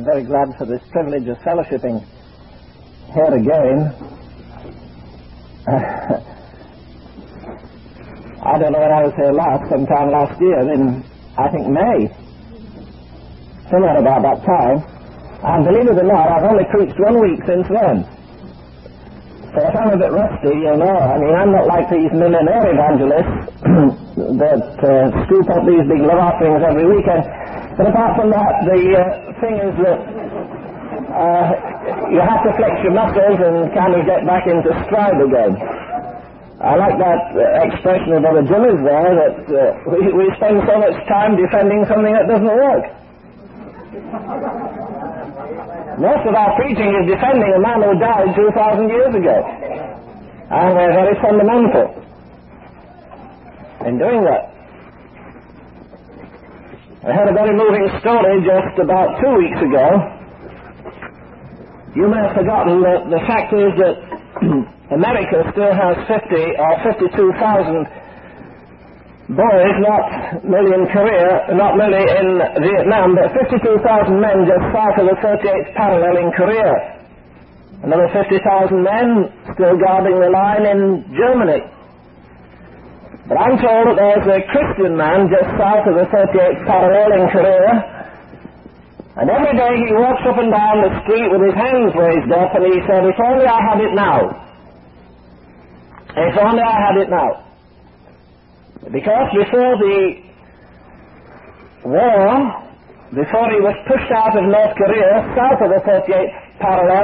I'm very glad for this privilege of fellowshipping here again. I don't know when I was here last, sometime last year, in, I think, May. Somewhere about that time. And believe it or not, I've only preached 1 week since then. So if I'm a bit rusty, you'll know. I mean, I'm not like these millionaire evangelists that scoop up these big love offerings every weekend. But apart from that, the thing is that you have to flex your muscles and kind of get back into stride again. I like that expression of Brother Jimmy's there, that we spend so much time defending something that doesn't work. Most of our preaching is defending a man who died 2,000 years ago. And we're very fundamental in doing that. I heard a very moving story just about 2 weeks ago. You may have forgotten that the fact is that America still has 50 or 52,000 boys, not merely in Korea, not merely in Vietnam, but 52,000 men just south of the 38th parallel in Korea. Another 50,000 men still guarding the line in Germany. But I'm told that there's a Christian man just south of the 38th parallel in Korea, and every day he walks up and down the street with his hands raised up, and he said, "If only I had it now. If only I had it now." Because before the war, before he was pushed out of North Korea, south of the 38th parallel,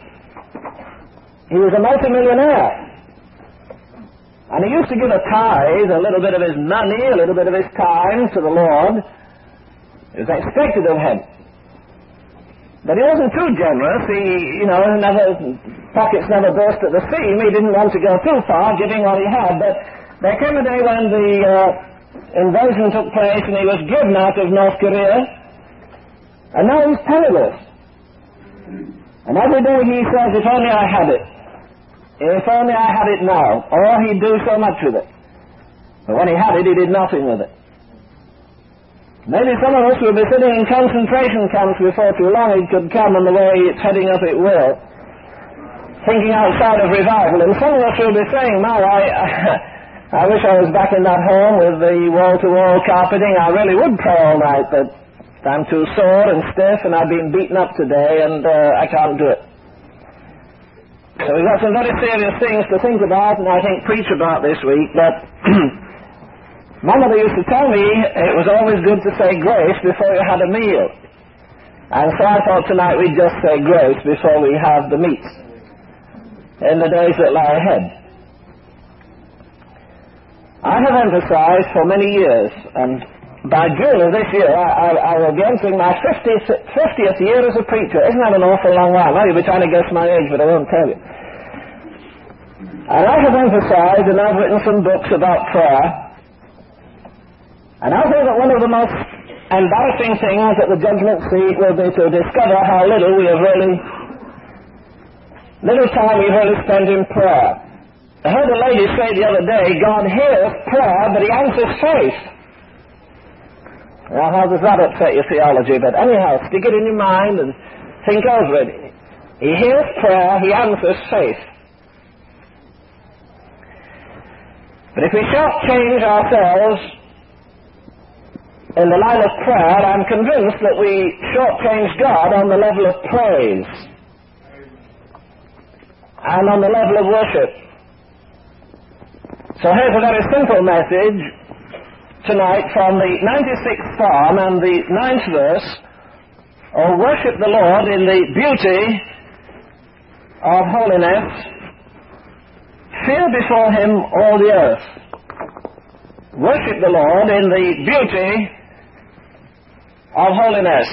he was a multimillionaire. And he used to give a tithe, a little bit of his money, a little bit of his time to the Lord. It was expected of him. But he wasn't too generous. He, pockets never burst at the seam. He didn't want to go too far, giving what he had. But there came a day when the invasion took place and he was driven out of North Korea. And now he's penniless. And every day he says, "If only I had it. If only I had it now." Or he'd do so much with it. But when he had it, he did nothing with it. Maybe some of us will be sitting in concentration camps before too long. It could come, and the way it's heading up it will. Thinking outside of revival. And some of us will be saying, I wish I was back in that home with the wall-to-wall carpeting. I really would pray all night, but I'm too sore and stiff, and I've been beaten up today, and I can't do it. So we've got some very serious things to think about, and I think preach about this week, but my mother used to tell me it was always good to say grace before you had a meal. And so I thought tonight we'd just say grace before we have the meat in the days that lie ahead. I have emphasized for many years, and by June of this year, I will be entering my 50th year as a preacher. Isn't that an awful long while? Now you'll be trying to guess my age, but I won't tell you. And I have emphasized, and I've written some books about prayer, and I think that one of the most embarrassing things at the judgment seat will be to discover how little time we've really spent in prayer. I heard a lady say the other day, God hears prayer, but he answers faith. Now, how does that upset your theology? But anyhow, stick it in your mind and think over it. He hears prayer, he answers faith. But if we shortchange ourselves in the line of prayer, I'm convinced that we shortchange God on the level of praise and on the level of worship. So here's a very simple message tonight from the 96th Psalm and the 9th verse. "Oh, worship the Lord in the beauty of holiness. Fear before him all the earth." Worship the Lord in the beauty of holiness.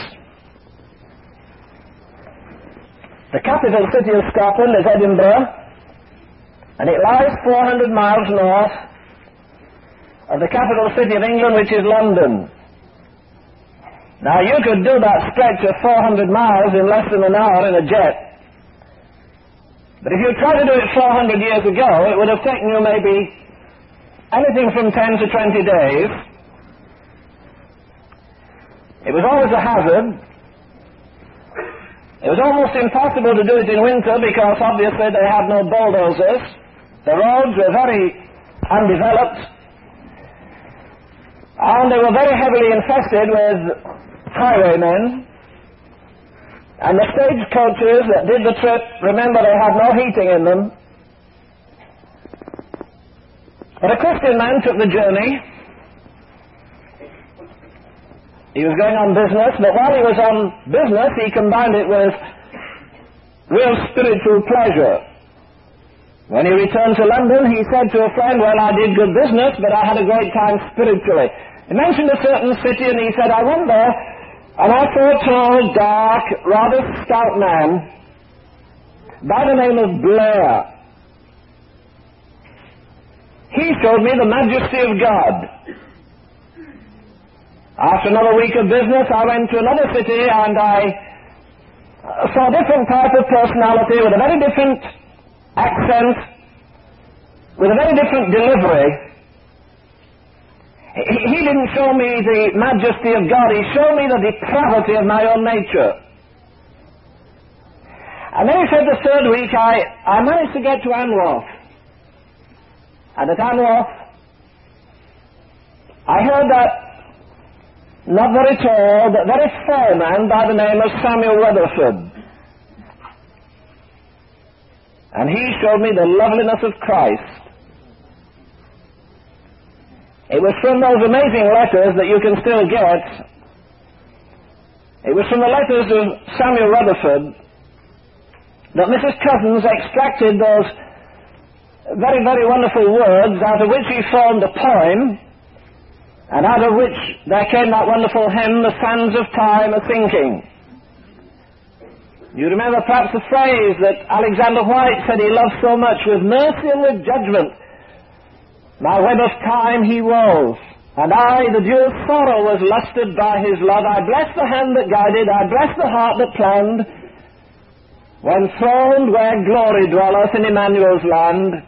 The capital city of Scotland is Edinburgh, and it lies 400 miles north of the capital city of England, which is London. Now, you could do that stretch of 400 miles in less than an hour in a jet. But if you tried to do it 400 years ago, it would have taken you maybe anything from 10 to 20 days. It was always a hazard It was almost impossible to do it in winter because obviously they had no bulldozers. The roads were very undeveloped, and they were very heavily infested with highwaymen. And the stagecoaches that did the trip, remember, they had no heating in them. But a Christian man took the journey. He was going on business, but while he was on business, he combined it with real spiritual pleasure. When he returned to London, he said to a friend, well, I did good business, but I had a great time spiritually. He mentioned a certain city, and he said, I went there, and I saw a tall, dark, rather stout man by the name of Blair. He showed me the majesty of God. After another week of business, I went to another city and I saw a different type of personality with a very different accent, with a very different delivery. He didn't show me the majesty of God, he showed me the depravity of my own nature. And then he said the third week, I managed to get to Anwoth. And at Anwoth, I heard that not very tall, but very fair man by the name of Samuel Rutherford. And he showed me the loveliness of Christ. It was from those amazing letters that you can still get. It was from the letters of Samuel Rutherford that Mrs. Cousins extracted those very, very wonderful words out of which he formed a poem, and out of which there came that wonderful hymn, The Sands of Time A-Sinking. You remember perhaps the phrase that Alexander White said he loved so much, with mercy and with judgment, my web of time he wove, and I, the dew of sorrow, was lusted by his love. I bless the hand that guided, I bless the heart that planned, when throned where glory dwelleth in Emmanuel's land.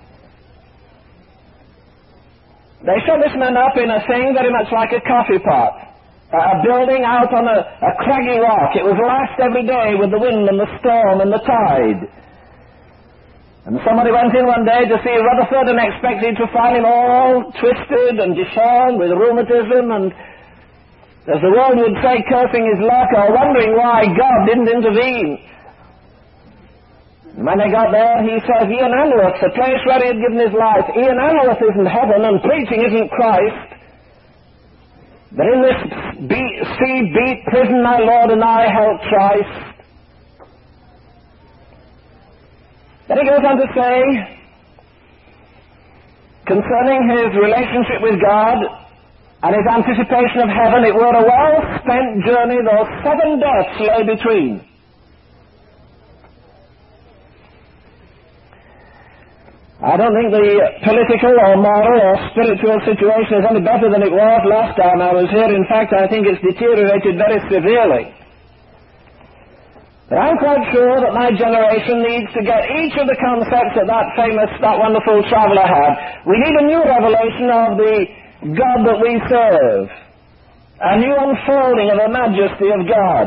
They shut this man up in a thing very much like a coffee pot, a building out on a craggy rock. It was lashed every day with the wind and the storm and the tide. And somebody went in one day to see Rutherford and expected to find him all twisted and deformed with rheumatism and, as the world would say, cursing his luck or wondering why God didn't intervene. When they got there, he says, Ian Anworth, the place where he had given his life, Ian Anworth isn't heaven and preaching isn't Christ. But in this sea-beat prison my Lord and I held thrice. Then he goes on to say, concerning his relationship with God and his anticipation of heaven, it were a well-spent journey, though 7 deaths lay between. I don't think the political or moral or spiritual situation is any better than it was last time I was here. In fact, I think it's deteriorated very severely. But I'm quite sure that my generation needs to get each of the concepts that wonderful traveller had. We need a new revelation of the God that we serve. A new unfolding of the majesty of God.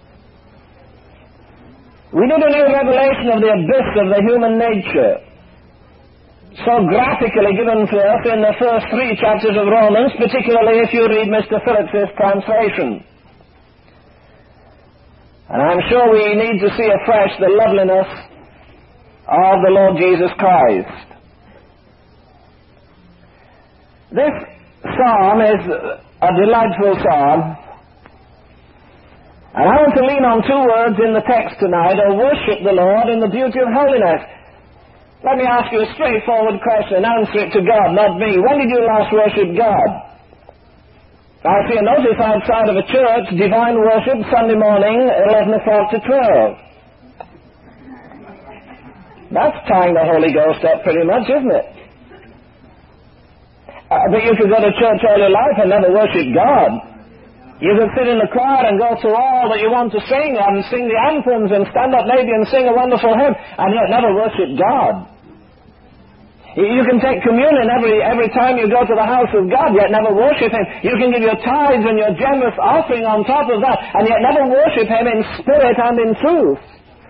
We need a new revelation of the abyss of the human nature, so graphically given to us in the first 3 chapters of Romans, particularly if you read Mr. Phillips's translation. And I'm sure we need to see afresh the loveliness of the Lord Jesus Christ. This psalm is a delightful psalm, and I want to lean on 2 words in the text tonight: to worship the Lord in the beauty of holiness. Let me ask you a straightforward question and answer it to God, not me. When did you last worship God? I see a notice outside of a church, divine worship, Sunday morning, 11 o'clock to 12. That's tying the Holy Ghost up pretty much, isn't it? But you could go to church all your life and never worship God. You could sit in the choir and go through all that you want to sing and sing the anthems and stand up maybe and sing a wonderful hymn and yet never worship God. You can take communion every time you go to the house of God, yet never worship Him. You can give your tithes and your generous offering on top of that, and yet never worship Him in spirit and in truth.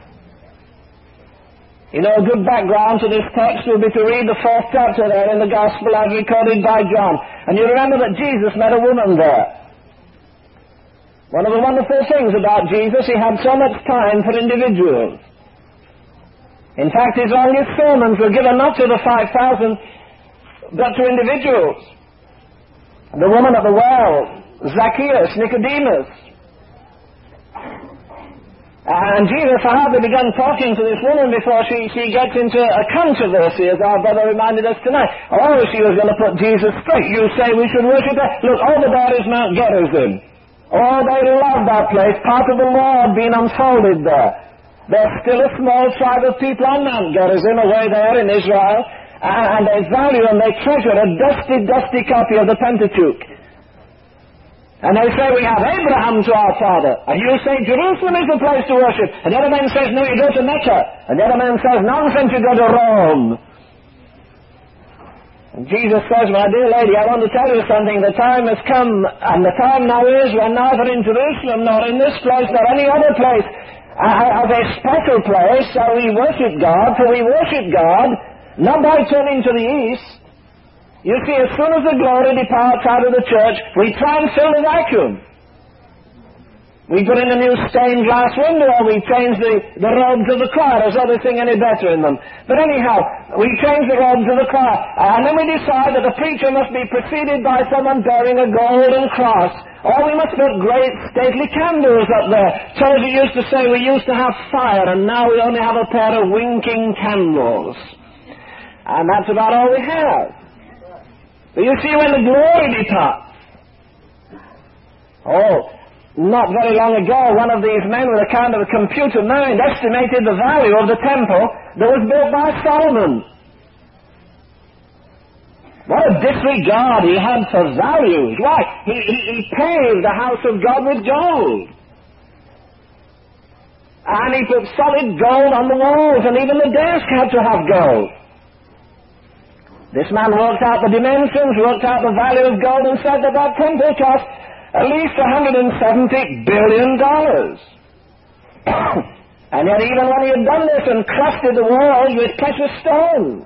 You know, a good background to this text would be to read the 4th chapter there in the Gospel as recorded by John. And you remember that Jesus met a woman there. One of the wonderful things about Jesus, He had so much time for individuals. In fact, His longest sermons were given not to the 5,000, but to individuals. The woman at the well, Zacchaeus, Nicodemus. And Jesus hardly began talking to this woman before she gets into a controversy, as our brother reminded us tonight. Oh, she was going to put Jesus straight. You say we should worship her. Look, over there is Mount Gerizim. Oh, they love that place. Part of the law had been unfolded there. There's still a small tribe of people on Mount Gerizim away there in Israel, and they value and they treasure a dusty copy of the Pentateuch. And they say, we have Abraham to our father. And you say, Jerusalem is the place to worship. And the other man says, no, you go to Mecca. And the other man says, nonsense, you go to Rome. And Jesus says, my dear lady, I want to tell you something. The time has come, and the time now is when neither in Jerusalem, nor in this place, nor any other place, as a special place, shall we worship God. For we worship God, not by turning to the east. You see, as soon as the glory departs out of the church, we try and fill the vacuum. We put in a new stained glass window, or we change the robes of the choir as though they sing any better in them. But anyhow, we change the robes of the choir, and then we decide that the preacher must be preceded by someone bearing a golden cross, or we must put great stately candles up there. Tozer used to say we used to have fire, and now we only have a pair of winking candles. And that's about all we have. But you see, when the glory departs, not very long ago, one of these men with a kind of a computer mind estimated the value of the temple that was built by Solomon. What a disregard he had for values. Why? He paved the house of God with gold. And he put solid gold on the walls, and even the desk had to have gold. This man worked out the dimensions, worked out the value of gold, and said that that temple cost at least $170 billion. And yet even when he had done this and crusted the walls with precious stones,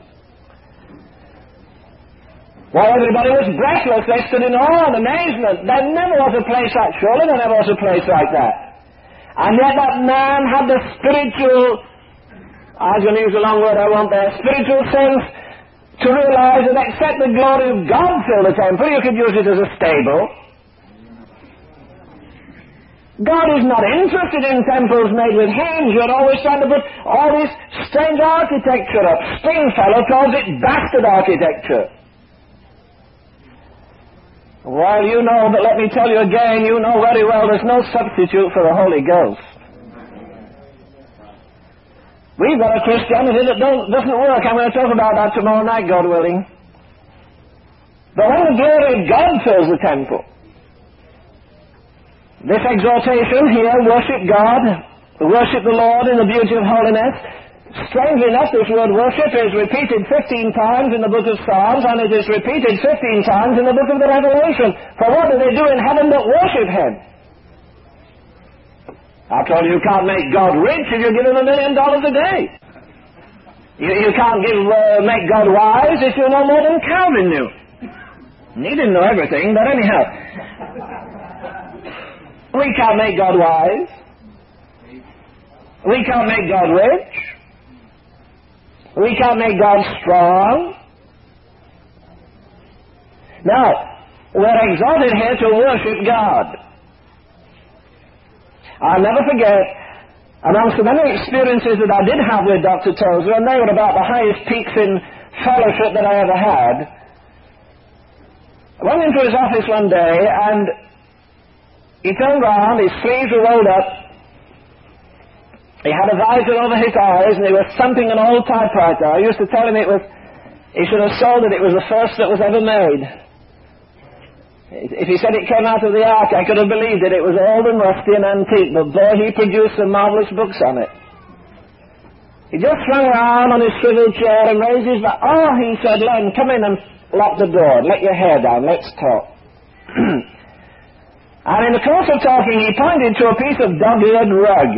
while everybody was breathless, they stood in awe and amazement. There never was a place like, surely there never was a place like that. And yet that man had the spiritual, I was going to use a long word I won't there, spiritual sense to realize that except the glory of God fill the temple, you could use it as a stable. God is not interested in temples made with hands. You're always trying to put all this strange architecture up. Stringfellow calls it bastard architecture. Well, you know, but let me tell you again, you know very well there's no substitute for the Holy Ghost. We've got a Christianity that doesn't work. I'm going to talk about that tomorrow night, God willing. But when the glory of God fills the temple, this exhortation here, worship God, worship the Lord in the beauty of holiness. Strangely enough, this word worship is repeated 15 times in the book of Psalms, and it is repeated 15 times in the book of the Revelation. For what do they do in heaven but worship Him? I told you, you can't make God rich if you give Him $1 million a day. You can't make God wise if you know more than Calvin knew. He didn't know everything, but anyhow. We can't make God wise. We can't make God rich. We can't make God strong. Now, we're exhorted here to worship God. I'll never forget, amongst the many experiences that I did have with Dr. Tozer, and they were about the highest peaks in fellowship that I ever had, I went into his office one day, and he turned around, his sleeves were rolled up, he had a visor over his eyes, and he was thumping an old typewriter. I used to tell him he should have sold it was the first that was ever made. If he said it came out of the ark, I could have believed it. It was old and rusty and antique, but boy, he produced some marvelous books on it. He just swung around on his swivel chair and raised his back. "Oh," he said, "Len, come in and lock the door. Let your hair down. Let's talk." And in the course of talking, he pointed to a piece of dog-eared rug.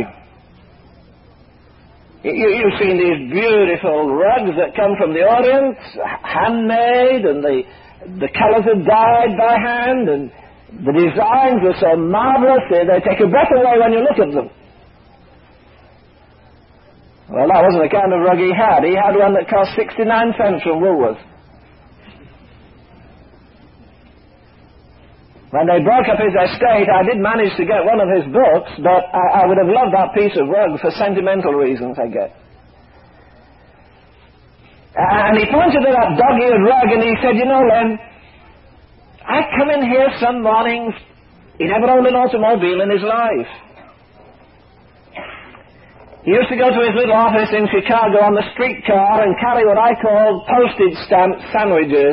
You've seen these beautiful rugs that come from the Orient, handmade, and the colors are dyed by hand, and the designs are so marvelous, they take your breath away when you look at them. Well, that wasn't the kind of rug he had. He had one that cost 69 cents from Woolworths. When they broke up his estate, I did manage to get one of his books, but I would have loved that piece of rug for sentimental reasons, I guess. And he pointed to that dog-eared rug and he said, "You know, Len, I come in here some mornings." He never owned an automobile in his life. He used to go to his little office in Chicago on the streetcar and carry what I call postage stamp sandwiches.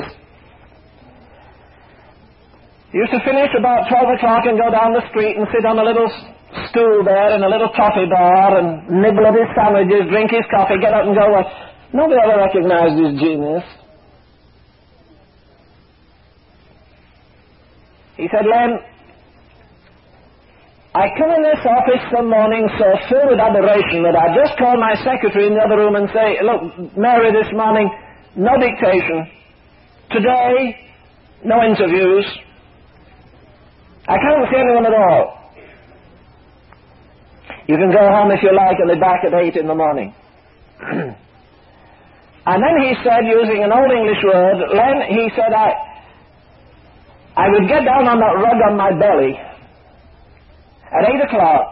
He used to finish about 12 o'clock and go down the street and sit on a little stool there in a little coffee bar and nibble at his sandwiches, drink his coffee, get up and go away. Nobody ever recognized his genius. He said, "Len, I come in this office some morning so filled with adoration that I just call my secretary in the other room and say, 'Look, Mary, this morning, no dictation. Today, no interviews. I can't see anyone at all. You can go home if you like and be back at 8 in the morning.'" And then he said, using an old English word, "Len," he said, I would get down on that rug on my belly at 8 o'clock.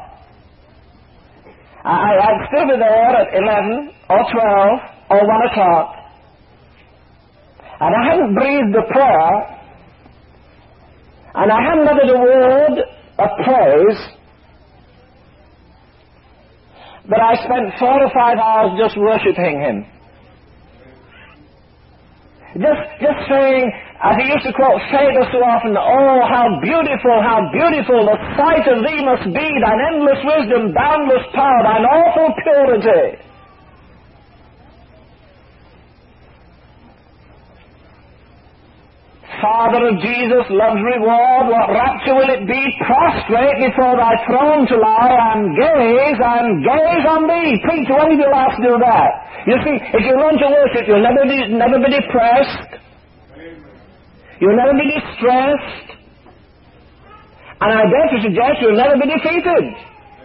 I'd still be there at 11 or 12 or 1 o'clock. And I hadn't breathed a prayer, and I hadn't uttered a word of praise, but I spent 4 or 5 hours just worshipping him. Just saying, as he used to quote Faber so often, "Oh, how beautiful the sight of thee must be, thine endless wisdom, boundless power, thine awful purity." Father of Jesus, love's reward, what rapture will it be, prostrate before thy throne to lie and gaze on thee. Preacher, when did you last do that? You see, if you learn to worship, you'll never be depressed. You'll never be distressed. And I dare to suggest you'll never be defeated.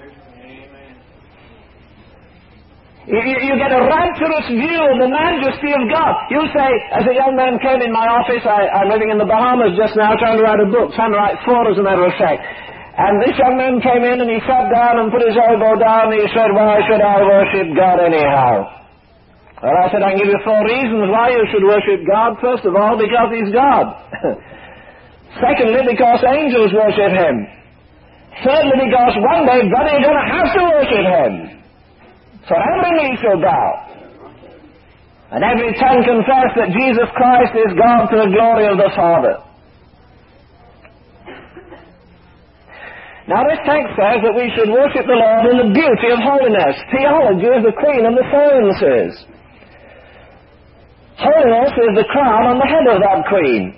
You get a rapturous view of the majesty of God. You say, as a young man came in my office, I'm living in the Bahamas just now, trying to write a book, trying to write 4 as a matter of fact. And this young man came in and he sat down and put his elbow down and he said, "Why should I worship God anyhow?" Well, I said, "I can give you 4 reasons why you should worship God. First of all, because he's God. Secondly, because angels worship him. Thirdly, because one day, brother, you're going to have to worship him. For every knee shall bow, and every tongue confess that Jesus Christ is God to the glory of the Father." Now this text says that we should worship the Lord in the beauty of holiness. Theology is the queen of the sciences. Holiness is the crown on the head of that queen.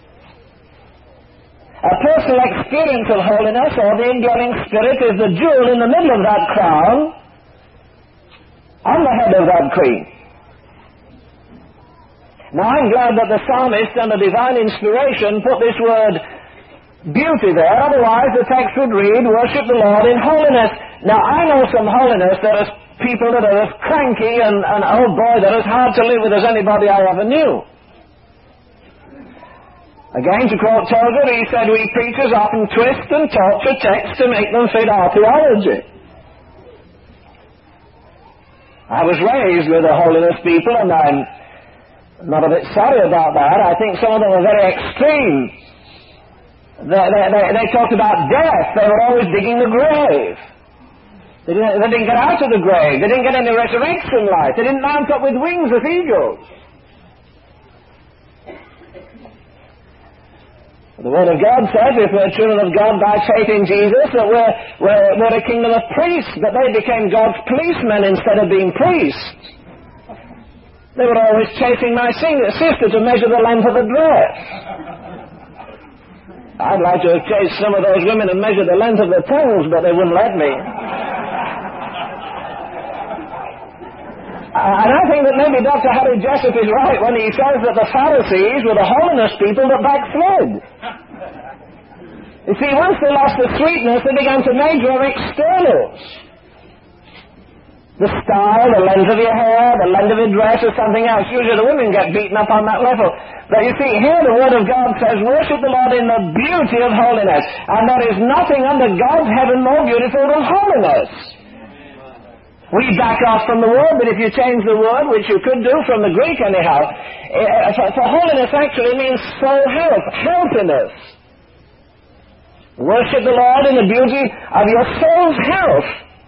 A personal experience of holiness, or the indwelling spirit, is the jewel in the middle of that crown, on the head of that queen. Now I'm glad that the psalmist, under divine inspiration, put this word beauty there, otherwise the text would read, "Worship the Lord in holiness." Now I know some holiness. There are people that are as cranky and oh boy, they're as hard to live with as anybody I ever knew. Again, to quote Tozer, he said, "We preachers often twist and torture texts to make them fit our theology." I was raised with the holiness people, and I'm not a bit sorry about that. I think some of them were very extreme. They talked about death. They were always digging the grave. They didn't get out of the grave. They didn't get any resurrection life. They didn't mount up with wings as eagles. The Word of God says, if we're children of God by faith in Jesus, that we're a kingdom of priests, but they became God's policemen instead of being priests. They were always chasing my sister to measure the length of the dress. I'd like to have chased some of those women and measured the length of their tongues, but they wouldn't let me. And I think that maybe Dr. Harry Jessup is right when he says that the Pharisees were the holiness people that backslid. You see, once they lost the sweetness, they began to major on externals. The style, the length of your hair, the length of your dress, or something else. Usually the women get beaten up on that level. But you see, here the Word of God says, worship the Lord in the beauty of holiness. And there is nothing under God's heaven more beautiful than holiness. We back off from the word, but if you change the word, which you could do from the Greek anyhow, for holiness actually means soul health, healthiness. Worship the Lord in the beauty of your soul's health.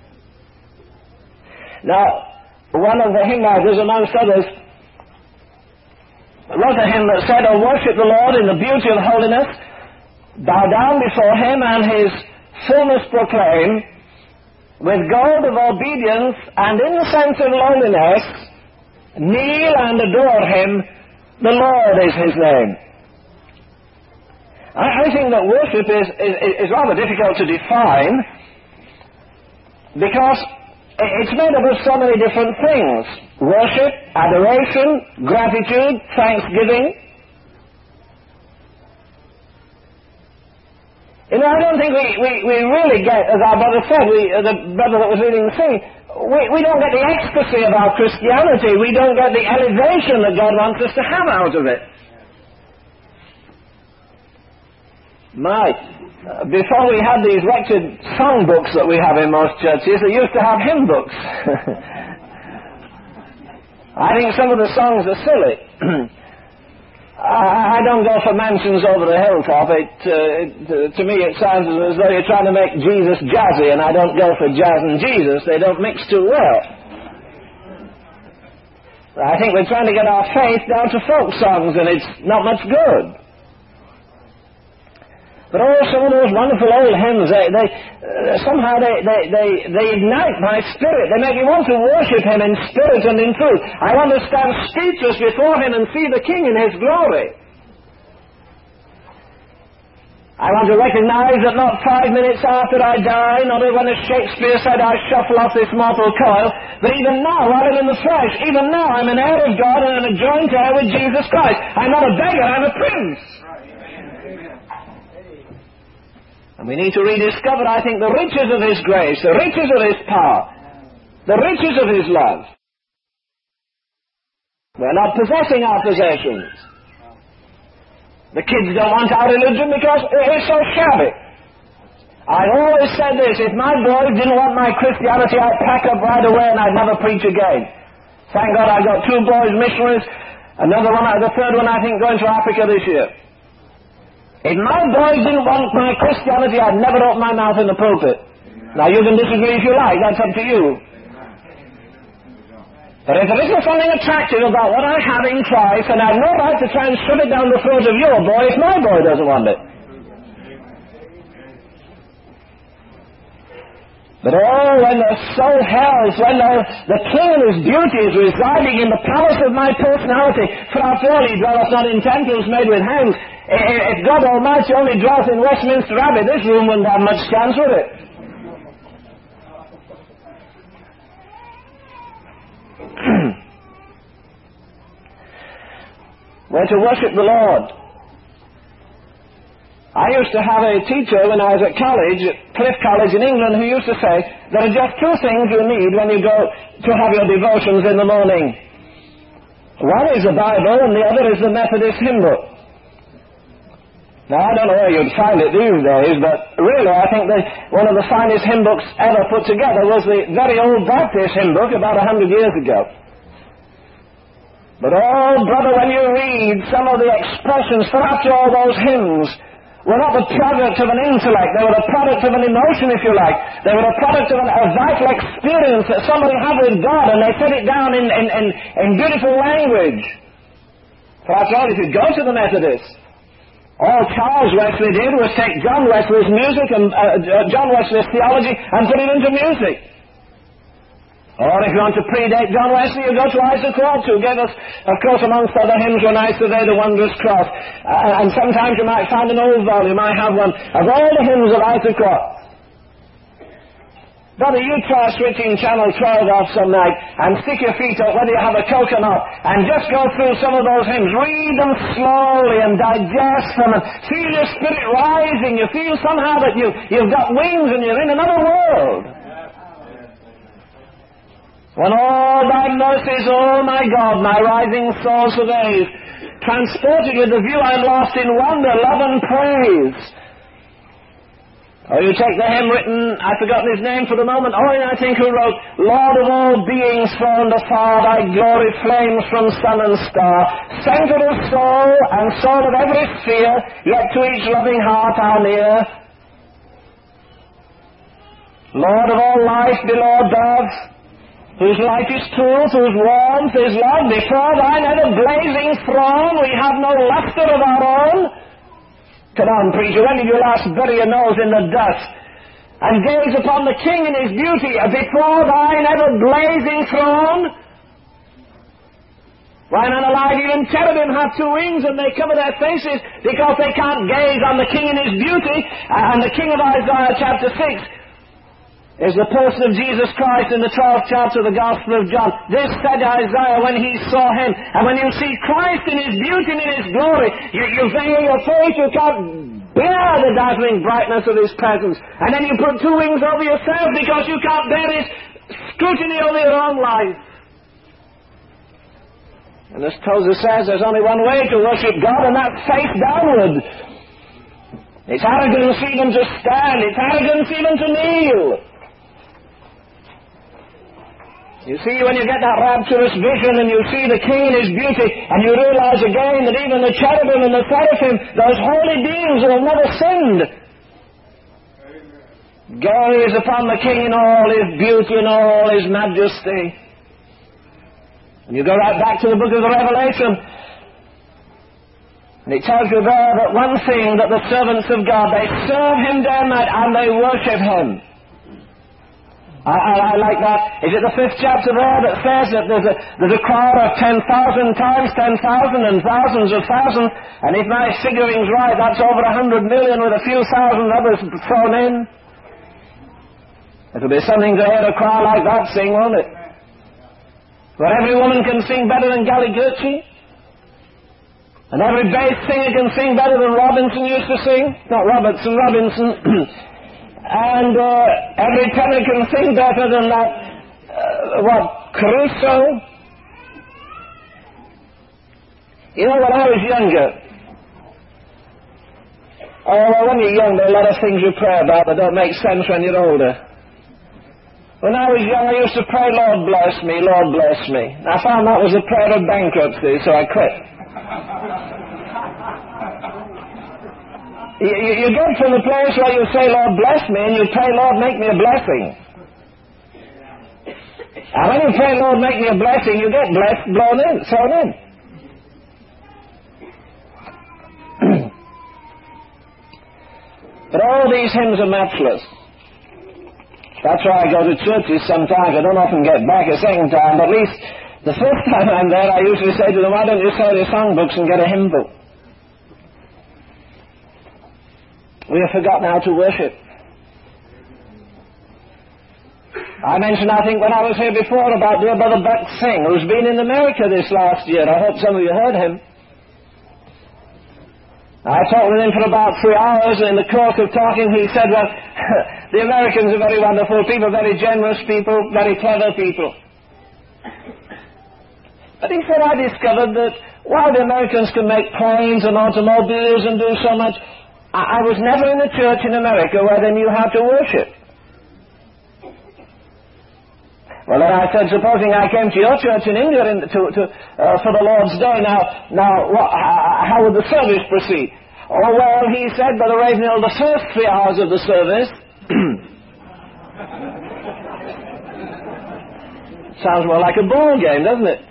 Now, one of the hymn writers, amongst others, wrote a hymn that said, "Oh, worship the Lord in the beauty of holiness, bow down before Him and His fullness proclaim, with gold of obedience and incense of lowliness, kneel and adore Him, the Lord is His name." I think that worship is rather difficult to define, because it's made up of so many different things. Worship, adoration, gratitude, thanksgiving. You know, I don't think we really get, as our brother said, the brother that was reading the thing, we don't get the ecstasy of our Christianity. We don't get the elevation that God wants us to have out of it. Before we had these wretched song books that we have in most churches, they used to have hymn books. I think some of the songs are silly. I don't go for mansions over the hilltop. To me it sounds as though you're trying to make Jesus jazzy, and I don't go for jazz and Jesus. They don't mix too well. I think we're trying to get our faith down to folk songs, and it's not much good. But some of those wonderful old hymns, somehow they ignite my spirit. They make me want to worship Him in spirit and in truth. I want to stand speechless before Him and see the King in His glory. I want to recognize that not 5 minutes after I die, not when as Shakespeare said, I shuffle off this mortal coil, but even now, while I'm in the flesh, even now I'm an heir of God and I'm a joint heir with Jesus Christ. I'm not a beggar, I'm a prince. And we need to rediscover, I think, the riches of His grace, the riches of His power, the riches of His love. We're not possessing our possessions. The kids don't want our religion because it's so shabby. I always said this, if my boys didn't want my Christianity, I'd pack up right away and I'd never preach again. Thank God I got 2 boys missionaries, the third one I think going to Africa this year. If my boys didn't want my Christianity, I'd never open my mouth in the pulpit. Now, you can disagree if you like. That's up to you. But if there isn't something attractive about what I have in Christ, then I have no right to try and shove it down the throat of your boy if my boy doesn't want it. But when the soul health, when the King in His beauty is residing in the palace of my personality, for after all He dwelleth not in temples made with hands. If God Almighty only dwelt in Westminster Abbey, this room wouldn't have much chance with it. We're to worship the Lord. I used to have a teacher when I was at college, at Cliff College in England, who used to say, there are just 2 things you need when you go to have your devotions in the morning. One is the Bible and the other is the Methodist hymn book. Now, I don't know where you'd find it these days, but really I think that one of the finest hymn books ever put together was the very old Baptist hymn book about 100 years ago. But brother, when you read some of the expressions for after all those hymns were not the product of an intellect, they were the product of an emotion, if you like. They were the product of a vital experience that somebody had with God, and they set it down in beautiful language. For after all, if you go to the Methodists, all Charles Wesley did was take John Wesley's music and John Wesley's theology and put it into music. Or if you want to predate John Wesley, you go to Isaac Watts, who gave us, of course, amongst other hymns, When I Survey the Wondrous Cross. And sometimes you might find an old volume, I have one, of all the hymns of Isaac Watts. Brother, you try switching channel 12 off some night and stick your feet up, whether you have a coconut, and just go through some of those hymns. Read them slowly and digest them and feel your spirit rising. You feel somehow that you've got wings and you're in another world. When all thy mercies, oh my God, my rising soul surveys, transported with the view I'm lost in wonder, love and praise. Or you take the hymn written, I've forgotten his name for the moment, Owen I think who wrote, Lord of all beings throned afar, thy glory flames from sun and star, centre of soul and soul of every sphere, yet to each loving heart are near. Lord of all life below dove, whose light is truth, whose warmth is love, before thine ever blazing throne, we have no lustre of our own. Come on, preacher, when did you last bury your nose in the dust and gaze upon the King in his beauty before thine ever blazing throne? Why, man alive, even cherubim have two wings and they cover their faces because they can't gaze on the King in his beauty. And the King of Isaiah chapter 6 is the person of Jesus Christ in the 12th chapter of the Gospel of John. This said Isaiah when he saw him. And when you see Christ in his beauty and in his glory, you veil your face, you can't bear the dazzling brightness of his presence. And then you put two wings over yourself because you can't bear his scrutiny over your own life. And as Tozer says, there's only one way to worship God, and that's face downward. It's arrogance even to stand. It's arrogance even to kneel. You see, when you get that rapturous vision and you see the King in his beauty, and you realize again that even the cherubim and the seraphim, those holy beings who have never sinned, gaze upon the King in all his beauty and all his majesty. And you go right back to the book of the Revelation, and it tells you there that one thing, that the servants of God, they serve him day and night, and they worship him. I like that. Is it the 5th chapter there that says that there's a crowd of 10,000 times 10,000 and thousands of thousands, and if my figuring's right, that's over 100 million with a few thousand others thrown in. It'll be something to hear a crowd like that sing, won't it? Where every woman can sing better than Gally Gertrude, and every bass singer can sing better than Robinson used to sing. Not Robertson, Robinson. And every tenor can sing better than that, Caruso. You know, when I was younger, when you're young, there are a lot of things you pray about that don't make sense when you're older. When I was young, I used to pray, Lord bless me, Lord bless me. I found that was a prayer of bankruptcy, so I quit. You get from the place where you say, Lord bless me, and you pray, Lord make me a blessing. And when you pray, Lord make me a blessing, you get blessed, thrown in. But all these hymns are matchless. That's why I go to churches sometimes. I don't often get back a second time, but at least the first time I'm there, I usually say to them, why don't you sell your songbooks and get a hymn book? We have forgotten how to worship. I mentioned, I think, when I was here before about dear Brother Buck Singh, who's been in America this last year. I hope some of you heard him. I talked with him for about 3 hours, and in the course of talking, he said, well, the Americans are very wonderful people, very generous people, very clever people. But he said, I discovered that while the Americans can make planes and automobiles and do so much, I was never in a church in America where they knew how to worship. Well, then I said, supposing I came to your church in India for the Lord's Day, how would the service proceed? Oh, well, he said, Brother Ravenhill, the first 3 hours of the service sounds more like a ball game, doesn't it?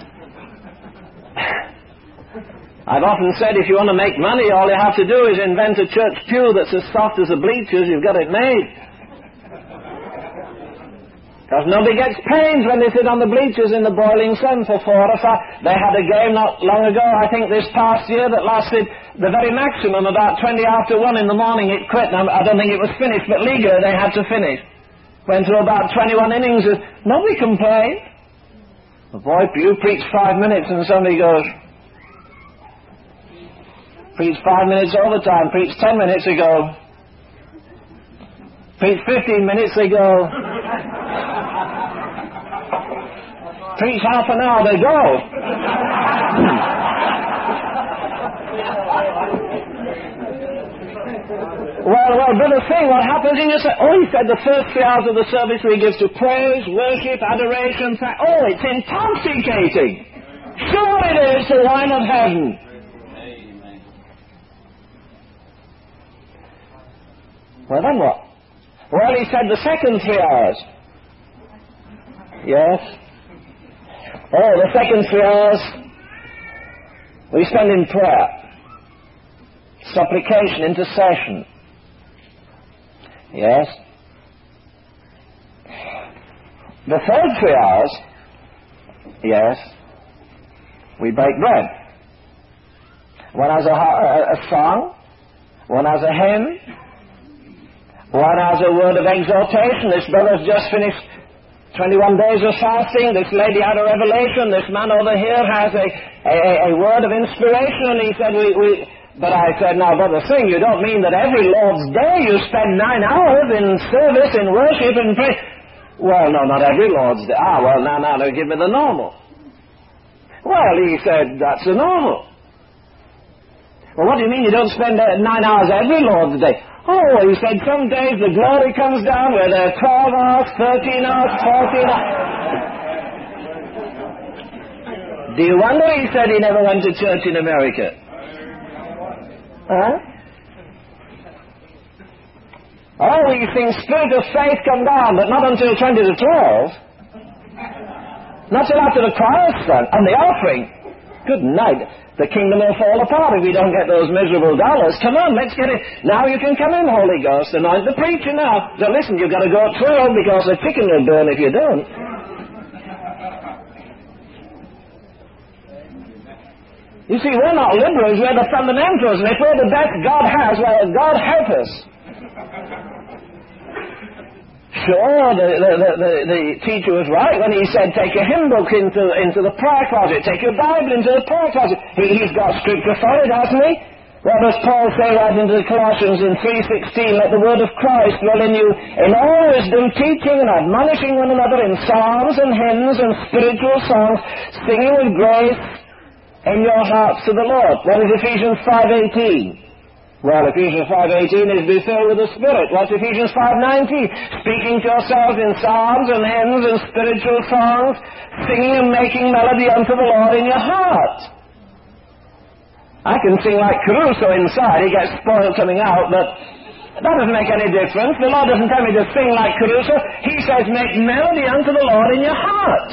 I've often said if you want to make money, all you have to do is invent a church pew that's as soft as the bleachers. You've got it made. Because nobody gets pains when they sit on the bleachers in the boiling sun for 4 or 5. They had a game not long ago, I think this past year, that lasted the very maximum, about 20 after 1 in the morning. It quit. I don't think it was finished, but legally they had to finish. Went through about 21 innings. Nobody complained. The boy, you preach 5 minutes and somebody goes, preach 5 minutes overtime, preach 10 minutes, they go, preach 15 minutes, they go, preach half an hour, they go. Well, Brother Singh, what happens in your service? Oh, he said the first 3 hours of the service he gives to praise, worship, adoration. Oh, it's intoxicating. Sure it is the wine of heaven. Well, then what? Well, he said the second 3 hours. Yes. Oh, the second 3 hours we spend in prayer, supplication, intercession. Yes. The third 3 hours, yes, we bake bread. One has a song, one has a hymn, one has a word of exhortation. This brother's just finished 21 days of fasting. This lady had a revelation. This man over here has a word of inspiration. And he said, but I said, now, Brother Singh, you don't mean that every Lord's Day you spend 9 hours in service, in worship, and prayer. Well, no, not every Lord's Day. Well, now, give me the normal. Well, he said, that's the normal. Well, what do you mean you don't spend 9 hours every Lord's Day? Oh, he said, some days the glory comes down where there are 12 hours, 13 hours, 14 hours. Do you wonder he said he never went to church in America? Huh? Oh, we think spirit of faith come down, but not until 20 to 12. Not till after the choir's done, and the offering. Good night. The kingdom will fall apart if we don't get those miserable dollars. Come on, let's get it. Now you can come in, Holy Ghost. Anoint the preacher now. So listen, you've got to go through because the chicken will burn if you don't. You see, we're not liberals, we're the fundamentals. And if we're the best God has, well, God help us. Sure, the teacher was right when he said, take your hymn book into the prayer closet, take your Bible into the prayer closet. He's got scripture for it, hasn't he? What does Paul say right into the Colossians in 3:16? Let the word of Christ dwell in you in all wisdom, teaching and admonishing one another in psalms and hymns and spiritual songs, singing with grace in your hearts to the Lord. What is Ephesians 5:18? Well, Ephesians 5:18 is be filled with the Spirit. What's Ephesians 5:19? Speaking to yourselves in psalms and hymns and spiritual songs, singing and making melody unto the Lord in your heart. I can sing like Caruso inside. He gets spoiled coming out, but that doesn't make any difference. The Lord doesn't tell me to sing like Caruso. He says make melody unto the Lord in your heart.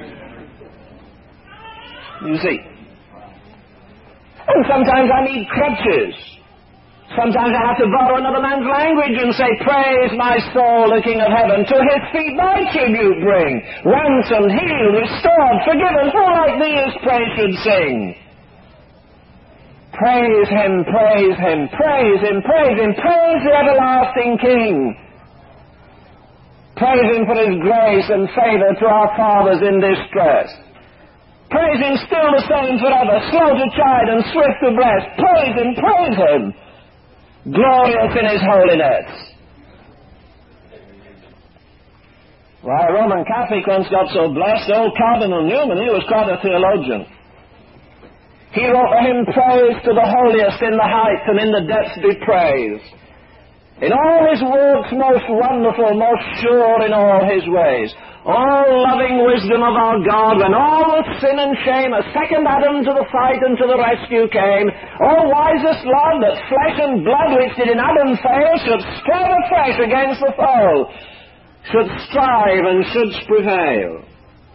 You see. And sometimes I need crutches. Sometimes I have to borrow another man's language and say, praise my soul, the King of heaven. To his feet my tribute bring. Ransomed, healed, restored, forgiven. Who like thee his praise should sing? Praise him, praise him, praise him, praise him. Praise the everlasting King. Praise him for his grace and favor to our fathers in distress. Praise him still the same forever, slow to chide and swift to bless. Praise him, praise him. Glorious in his holiness. Why, a Roman Catholic once got so blessed, old Cardinal Newman, he was quite a theologian. He wrote the hymn, praise to the holiest in the heights and in the depths be praised. In all his works most wonderful, most sure in all his ways. All loving wisdom of our God, when all was sin and shame, a second Adam to the fight and to the rescue came. All wisest love that flesh and blood which did in Adam fail should strive afresh against the foe, should strive and should prevail.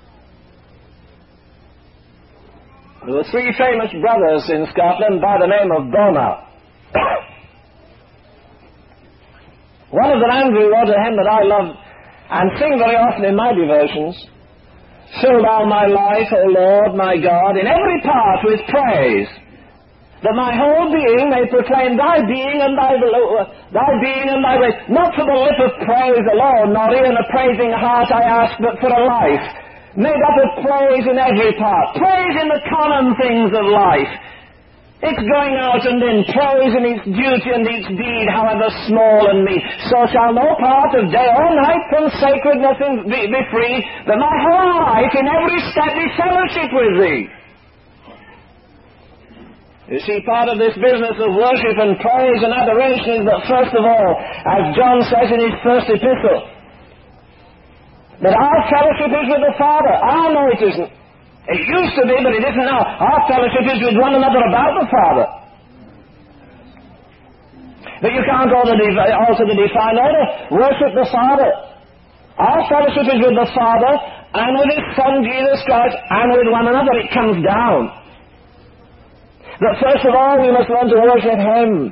There were 3 famous brothers in Scotland by the name of Bona. One of them, Andrew, wrote a hymn that I love. and sing very often in my devotions, fill thou my life, O Lord, my God, in every part with praise, that my whole being may proclaim thy being and thy being and thy ways. Not for the lip of praise alone, nor in a praising heart I ask, but for a life made up of praise in every part. Praise in the common things of life. It's going out and in, praise in its duty and its deed, however small and mean. So shall no part of day or night from sacredness be free, that my whole life in every step be fellowship with thee. You see, part of this business of worship and praise and adoration is that, first of all, as John says in his first epistle, that our fellowship is with the Father. No, it isn't. It used to be, but it isn't now. Our fellowship is with one another about the Father. But you can't alter the divine order. Worship the Father. Our fellowship is with the Father and with His Son, Jesus Christ, and with one another. It comes down. But first of all, we must learn to worship Him.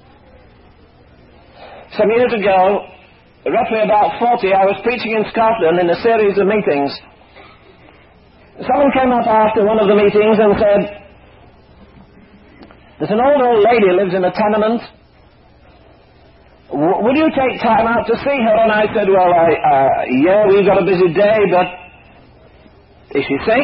Some years ago, roughly about 40, I was preaching in Scotland in a series of meetings. Someone came up after one of the meetings and said, there's an old lady lives in a tenement. Would you take time out to see her? And I said, well, yeah, we've got a busy day, but is she sick?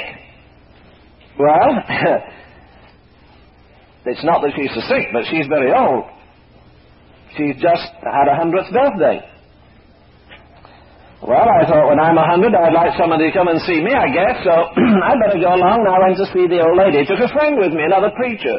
Well, it's not that she's so sick, but she's very old. She's just had her 100th birthday. Well, I thought when I'm 100, I'd like somebody to come and see me, I guess, so I'd better go along. I went to see the old lady. Took a friend with me, another preacher.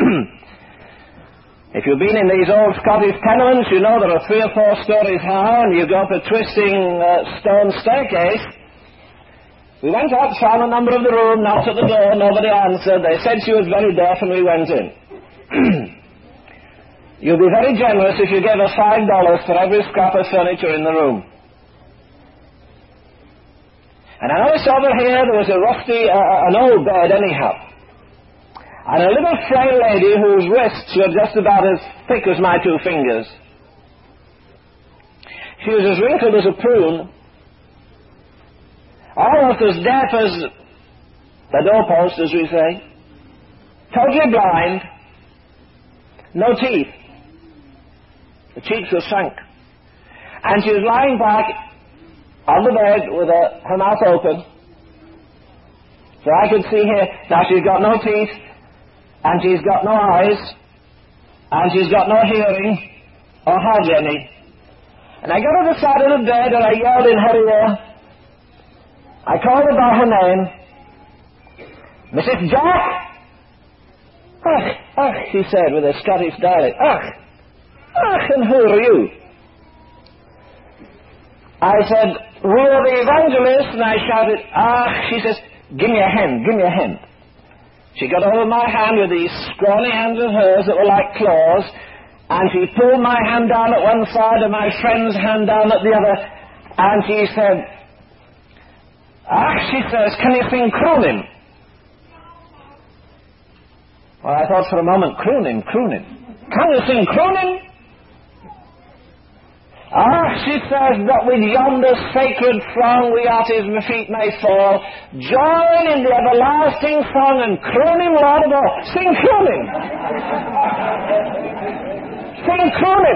If you've been in these old Scottish tenements, you know there are 3 or 4 stories high, and you go up a twisting stone staircase. We went out, found a number of the room, knocked at the door, nobody answered. They said she was very deaf, and we went in. You'll be very generous if you gave her $5 for every scrap of furniture in the room. And I noticed over here there was a rusty, an old bed anyhow. And a little frail lady whose wrists were just about as thick as my 2 fingers. She was as wrinkled as a prune, almost as deaf as the doorpost, as we say, totally blind, no teeth. The cheeks were sunk. And she was lying back on the bed with her mouth open. So I could see here, now she's got no teeth, and she's got no eyes, and she's got no hearing, or hardly any. And I got to the side of the bed and I yelled in her ear. I called her by her name. Mrs. Jack! Ach, she said with a Scottish dialect. Ach, and who are you? I said, we are the evangelists, and I shouted, she says, give me a hand. She got over my hand with these scrawny hands of hers that were like claws, and she pulled my hand down at one side and my friend's hand down at the other, and she said, she says, can you sing crooning? Well, I thought for a moment, crooning. Can you sing crooning? She says that with yonder sacred throng we at his feet may fall, join in the everlasting song and croon him Lord of all. Sing crooning. Sing crooning.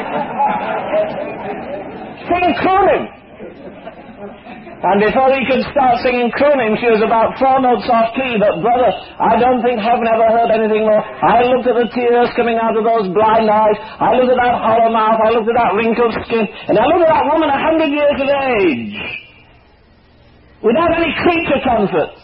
Sing crooning. And before he could start singing crooning, she was about 4 notes off key. But brother, I don't think heaven ever heard anything more. I looked at the tears coming out of those blind eyes. I looked at that hollow mouth. I looked at that wrinkled skin. And I looked at that woman 100 years of age, without any creature comforts.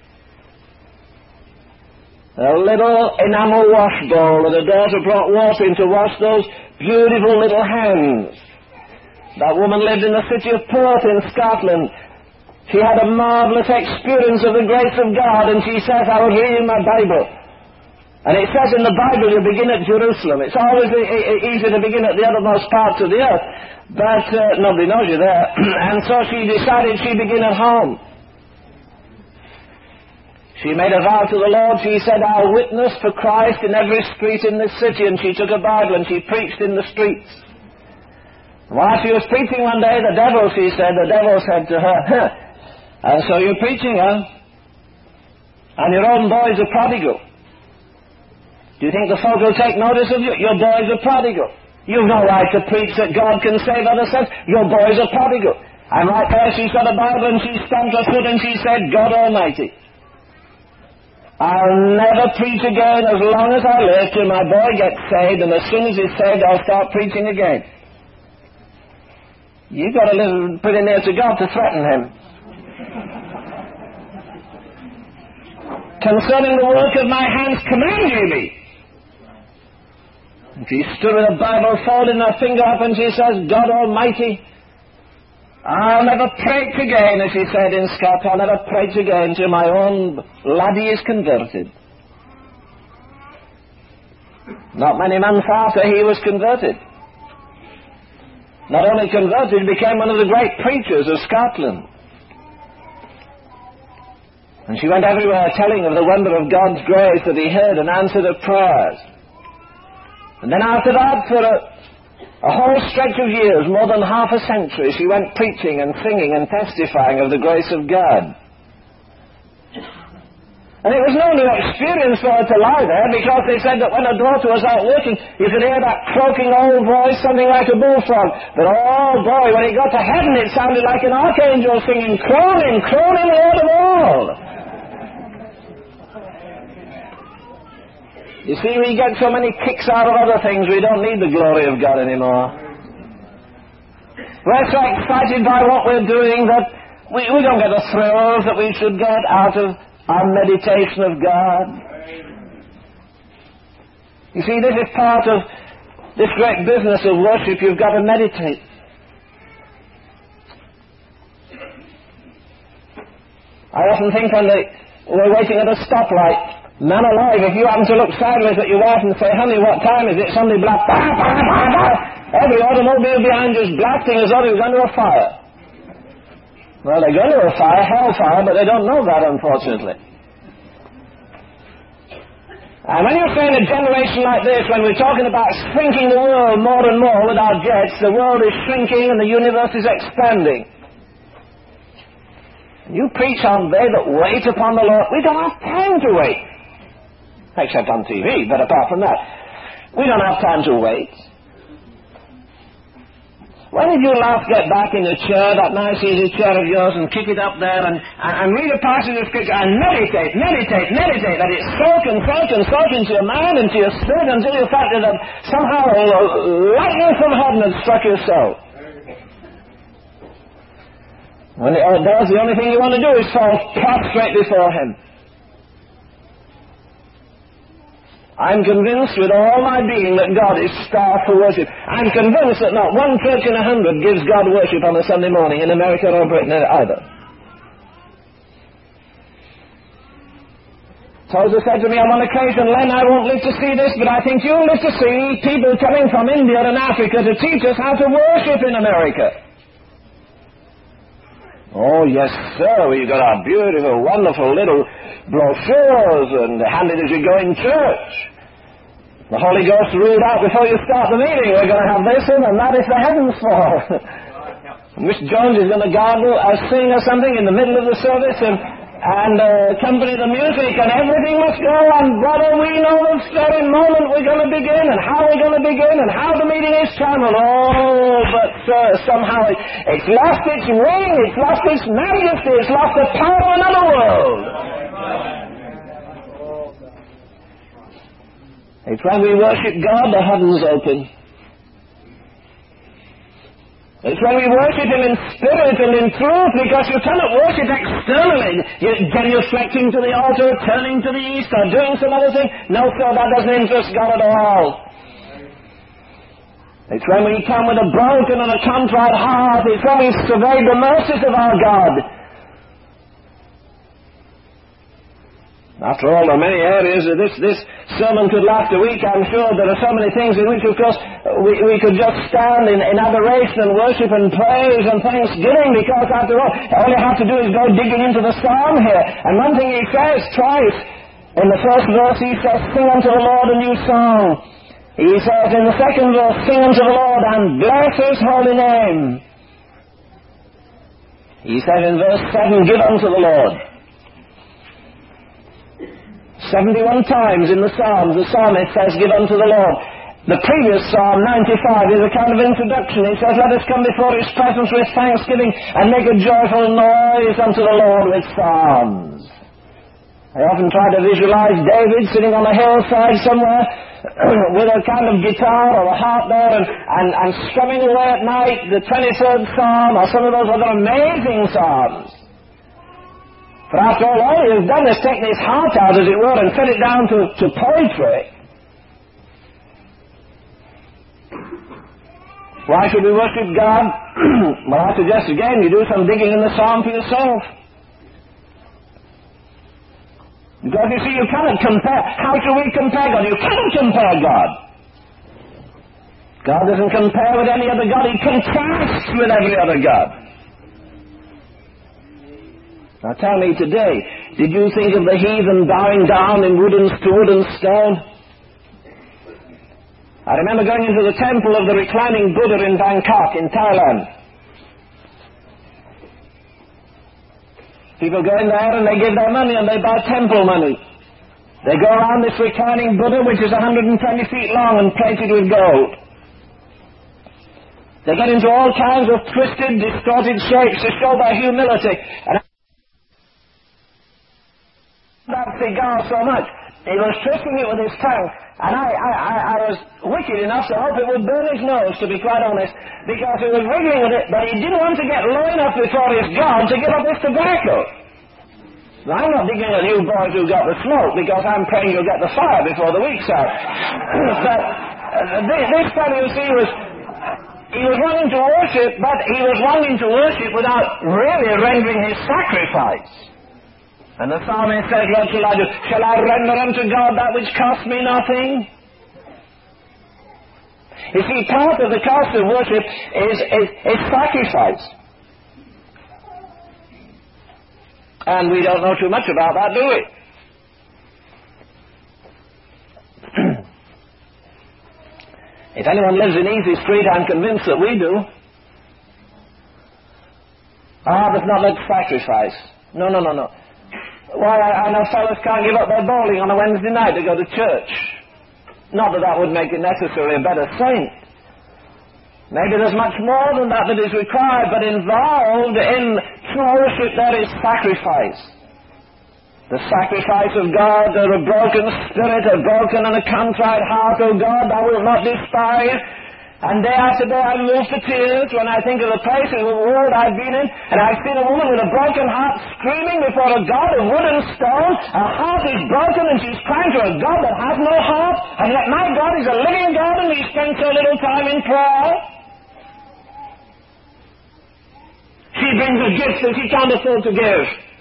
A little enamel wash bowl that a daughter brought water in to wash those beautiful little hands. That woman lived in the city of Perth in Scotland. She had a marvelous experience of the grace of God, and she says, I was reading my Bible, and it says in the Bible you begin at Jerusalem. It's always easy to begin at the othermost parts of the earth, but nobody knows you there. And so she decided she'd begin at home. She made a vow to the Lord. She said, I'll witness for Christ in every street in this city, and she took a Bible and she preached in the streets. While she was preaching one day, the devil said to her, and so you're preaching, huh? And your own boy's a prodigal. Do you think the folk will take notice of you? Your boy's a prodigal. You've no right to preach that God can save others. Your boy's a prodigal. And right there she's got a Bible and she stamped her foot and she said, God Almighty, I'll never preach again as long as I live till my boy gets saved, and as soon as he's saved I'll start preaching again. You've got to live pretty near to God to threaten him. Concerning the work of my hands command you me. And she stood with a Bible folding her finger up and she says, God Almighty, I'll never preach again, as she said in Scots, I'll never preach again till my own laddie is converted. Not many months after he was converted. Not only converted, he became one of the great preachers of Scotland. And she went everywhere telling of the wonder of God's grace that he heard and answered her prayers. And then after that, for a whole stretch of years, more than half a century, she went preaching and singing and testifying of the grace of God. And it was no new experience for her to lie there, because they said that when her daughter was out working, you could hear that croaking old voice, something like a bullfrog. But oh boy, when it got to heaven, it sounded like an archangel singing, Cronin, Cronin, Lord of all. You see, we get so many kicks out of other things, we don't need the glory of God anymore. We're so excited by what we're doing that we don't get the thrills that we should get out of our meditation of God. You see, this is part of this great business of worship. You've got to meditate. I often think when we're waiting at a stoplight, man alive, if you happen to look sideways at your wife and say, honey, what time is it? Somebody blast, bah, bah, bah, bah. Every automobile behind you is blasting as though he was under a fire. Well, they're going to a fire, hellfire, but they don't know that, unfortunately. And when you're saying a generation like this, when we're talking about shrinking the world more and more with our jets, the world is shrinking and the universe is expanding. You preach on they that wait upon the Lord. We don't have time to wait. Except on TV, but apart from that, we don't have time to wait. When did you last get back in the chair, that nice easy chair of yours, and kick it up there and read a passage of Scripture and meditate, that it soak into your mind and to your spirit until you felt that somehow lightning from heaven had struck your soul. When it does, the only thing you want to do is fall prostrate before Him. I'm convinced with all my being that God is starved for worship. I'm convinced that not one church in 100 gives God worship on a Sunday morning in America or Britain either. Tozer said to me on one occasion, Len, I won't live to see this, but I think you'll live to see people coming from India and Africa to teach us how to worship in America. Oh, yes, sir. We've got our beautiful, wonderful little brochures and handed as you go in church. The Holy Ghost ruled out before you start the meeting. We're going to have this and that if the heavens fall. Miss Jones is going to gargle or sing or something in the middle of the service and accompany the music, and everything must go on. Brother, we know the very moment we're going to begin and how we're going to begin and how the meeting is channeled. Oh, but sir, somehow it's lost its ring, it's lost its majesty, it's lost the power of another world. It's when we worship God, the heavens open. It's when we worship Him in spirit and in truth, because you cannot worship externally, genuflecting to the altar, turning to the east, or doing some other thing. No, sir, that doesn't interest God at all. It's when we come with a broken and a contrite heart. It's when we survey the mercies of our God. After all, there are many areas that this sermon could last a week. I'm sure there are so many things in which, of course, we could just stand in adoration and worship and praise and thanksgiving, because, after all you have to do is go digging into the psalm here. And one thing he says twice, in the first verse he says, sing unto the Lord a new song. He says in the second verse, sing unto the Lord and bless His holy name. He said in verse 7, give unto the Lord. 71 times in the Psalms, the psalmist says, give unto the Lord. The previous Psalm, 95, is a kind of introduction. He says, let us come before His presence with thanksgiving and make a joyful noise unto the Lord with psalms. I often try to visualize David sitting on a hillside somewhere with a kind of guitar or a harp there and strumming away at night the 23rd Psalm or some of those other amazing psalms. For after all he has done is taken his heart out, as it were, and set it down to poetry. Why should we worship God? Well, I suggest again you do some digging in the psalm for yourself. Because you see, you cannot compare. How should we compare God? You cannot compare God. God doesn't compare with any other God. He contrasts with every other God. Now tell me today, did you think of the heathen bowing down in wood and stone? I remember going into the temple of the reclining Buddha in Bangkok, in Thailand. People go in there and they give their money and they buy temple money. They go around this reclining Buddha, which is 120 feet long and plated with gold. They get into all kinds of twisted, distorted shapes to show their humility. And that cigar so much, he was twisting it with his tongue. And I was wicked enough to hope it would burn his nose, to be quite honest, because he was wriggling with it, but he didn't want to get low enough before his God to give up his tobacco. Now, I'm not digging at you boys who got the smoke, because I'm praying you'll get the fire before the week's out. But this fellow, you see, he was wanting to worship, but he was wanting to worship without really rendering his sacrifice. And the psalmist says, what shall I do? Shall I render unto God that which costs me nothing? You see, part of the cost of worship is sacrifice. And we don't know too much about that, do we? If anyone lives in Easy Street, I'm convinced that we do. Does not like sacrifice. No. Why, I know fellows can't give up their bowling on a Wednesday night to go to church. Not that that would make it necessarily a better saint. Maybe there's much more than that is required, but involved in true worship there is sacrifice. The sacrifice of God, a broken spirit, a broken and a contrite heart, O God, thou wilt not despise. And day after day I move to tears when I think of the places of the world I've been in, and I've seen a woman with a broken heart screaming before a God of wood and stone. Her heart is broken and she's crying to a God that has no heart, and yet my God is a living God and He spends so little time in prayer. She brings a gift that she can't afford to give.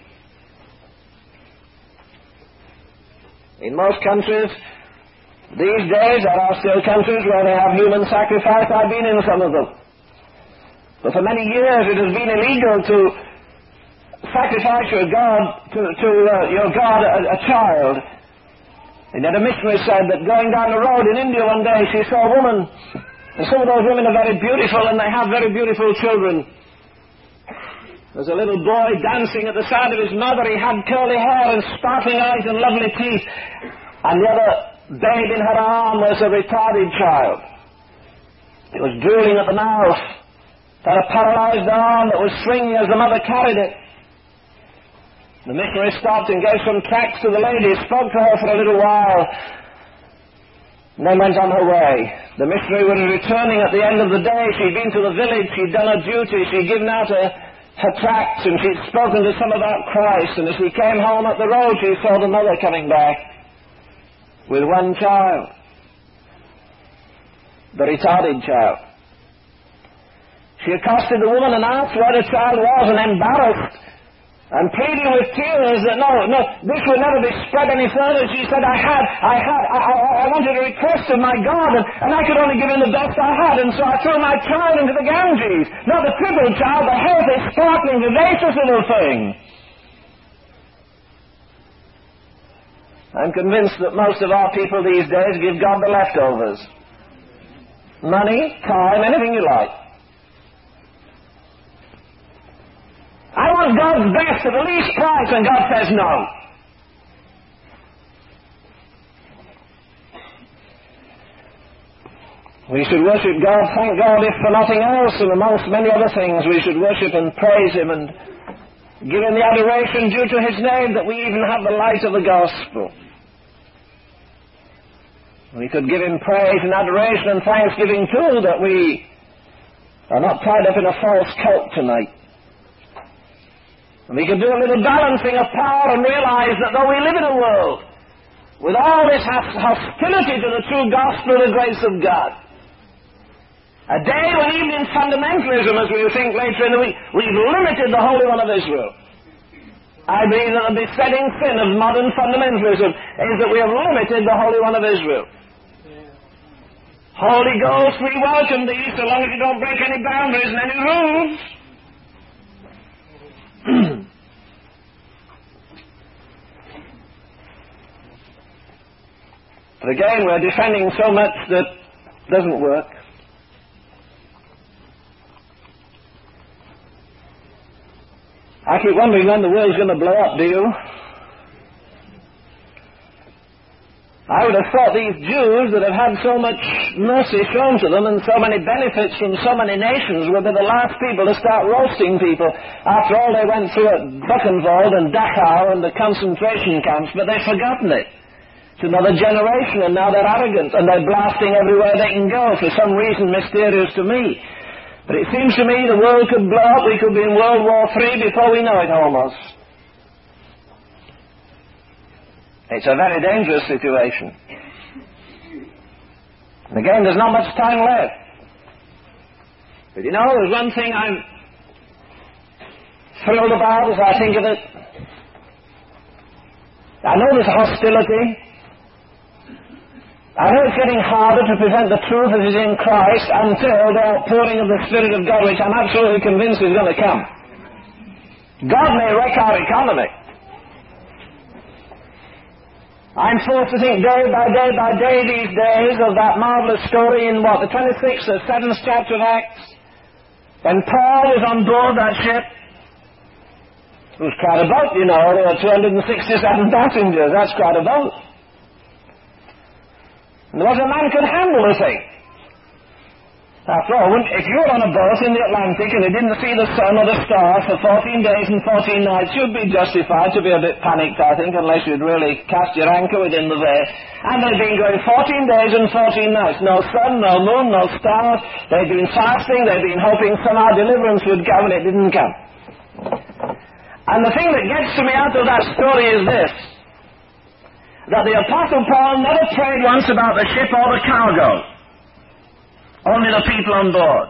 In most countries these days, there are still countries where they have human sacrifice. I've been in some of them. But for many years it has been illegal to sacrifice your God a child. And yet a missionary said that going down the road in India one day, she saw a woman, and some of those women are very beautiful and they have very beautiful children. There's a little boy dancing at the side of his mother. He had curly hair and sparkling eyes and lovely teeth. And the other babe in her arm was a retarded child. It was drooling at the mouth. It had a paralyzed arm that was swinging as the mother carried it. The missionary stopped and gave some tracts to the lady, spoke to her for a little while, and then went on her way. The missionary was returning at the end of the day. She'd been to the village, she'd done her duty, she'd given out her tracts, and she'd spoken to some about Christ. And as she came home up the road, she saw the mother coming back with one child, the retarded child. She accosted the woman and asked where the child was, and embarrassed and pleading with tears that no, this would never be spread any further. She said, I wanted a request of my God, and I could only give him the best I had, and so I threw my child into the Ganges. Not the crippled child, the healthy, sparkling, vivacious little thing. I'm convinced that most of our people these days give God the leftovers. money, time, anything you like. I want God's best at the least price, and God says no. We should worship God, thank God, if for nothing else, and amongst many other things, we should worship and praise Him and give Him the adoration due to His name, that we even have the light of the gospel. We could give Him praise and adoration and thanksgiving too, that we are not tied up in a false cult tonight. And we could do a little balancing of power and realize that though we live in a world with all this hostility to the true gospel and the grace of God, a day when even in fundamentalism, as we will think later in the week, we've limited the Holy One of Israel. I believe that the besetting sin of modern fundamentalism is that we have limited the Holy One of Israel. Holy Ghost, we welcome Thee, so long as you don't break any boundaries and any rules. But again, we're defending so much that doesn't work. I keep wondering when the world's going to blow up, do you? I would have thought these Jews that have had so much mercy shown to them and so many benefits from so many nations would be the last people to start roasting people. After all they went through at Buchenwald and Dachau and the concentration camps, but they've forgotten it. It's another generation, and now they're arrogant, and they're blasting everywhere they can go for some reason mysterious to me. But it seems to me the world could blow up. We could be in World War III before we know it almost. It's a very dangerous situation. And again, there's not much time left. But you know, there's one thing I'm thrilled about as I think of it. I know there's hostility. I know it's getting harder to present the truth as is in Christ until the outpouring of the Spirit of God, which I'm absolutely convinced is going to come. God may wreck our economy. I'm forced to think day by day these days of that marvelous story in the 26th or 7th chapter of Acts, when Paul was on board that ship. It was quite a boat, you know. There were 267 passengers. That's quite a boat. And there was a man could handle the thing. After all, if you were on a boat in the Atlantic and you didn't see the sun or the stars for 14 days and 14 nights, you'd be justified to be a bit panicked, I think, unless you'd really cast your anchor within the bay. And they'd been going 14 days and 14 nights. No sun, no moon, no stars. They'd been fasting. They'd been hoping somehow deliverance would come, and it didn't come. And the thing that gets to me out of that story is this, that the Apostle Paul never prayed once about the ship or the cargo. Only the people on board.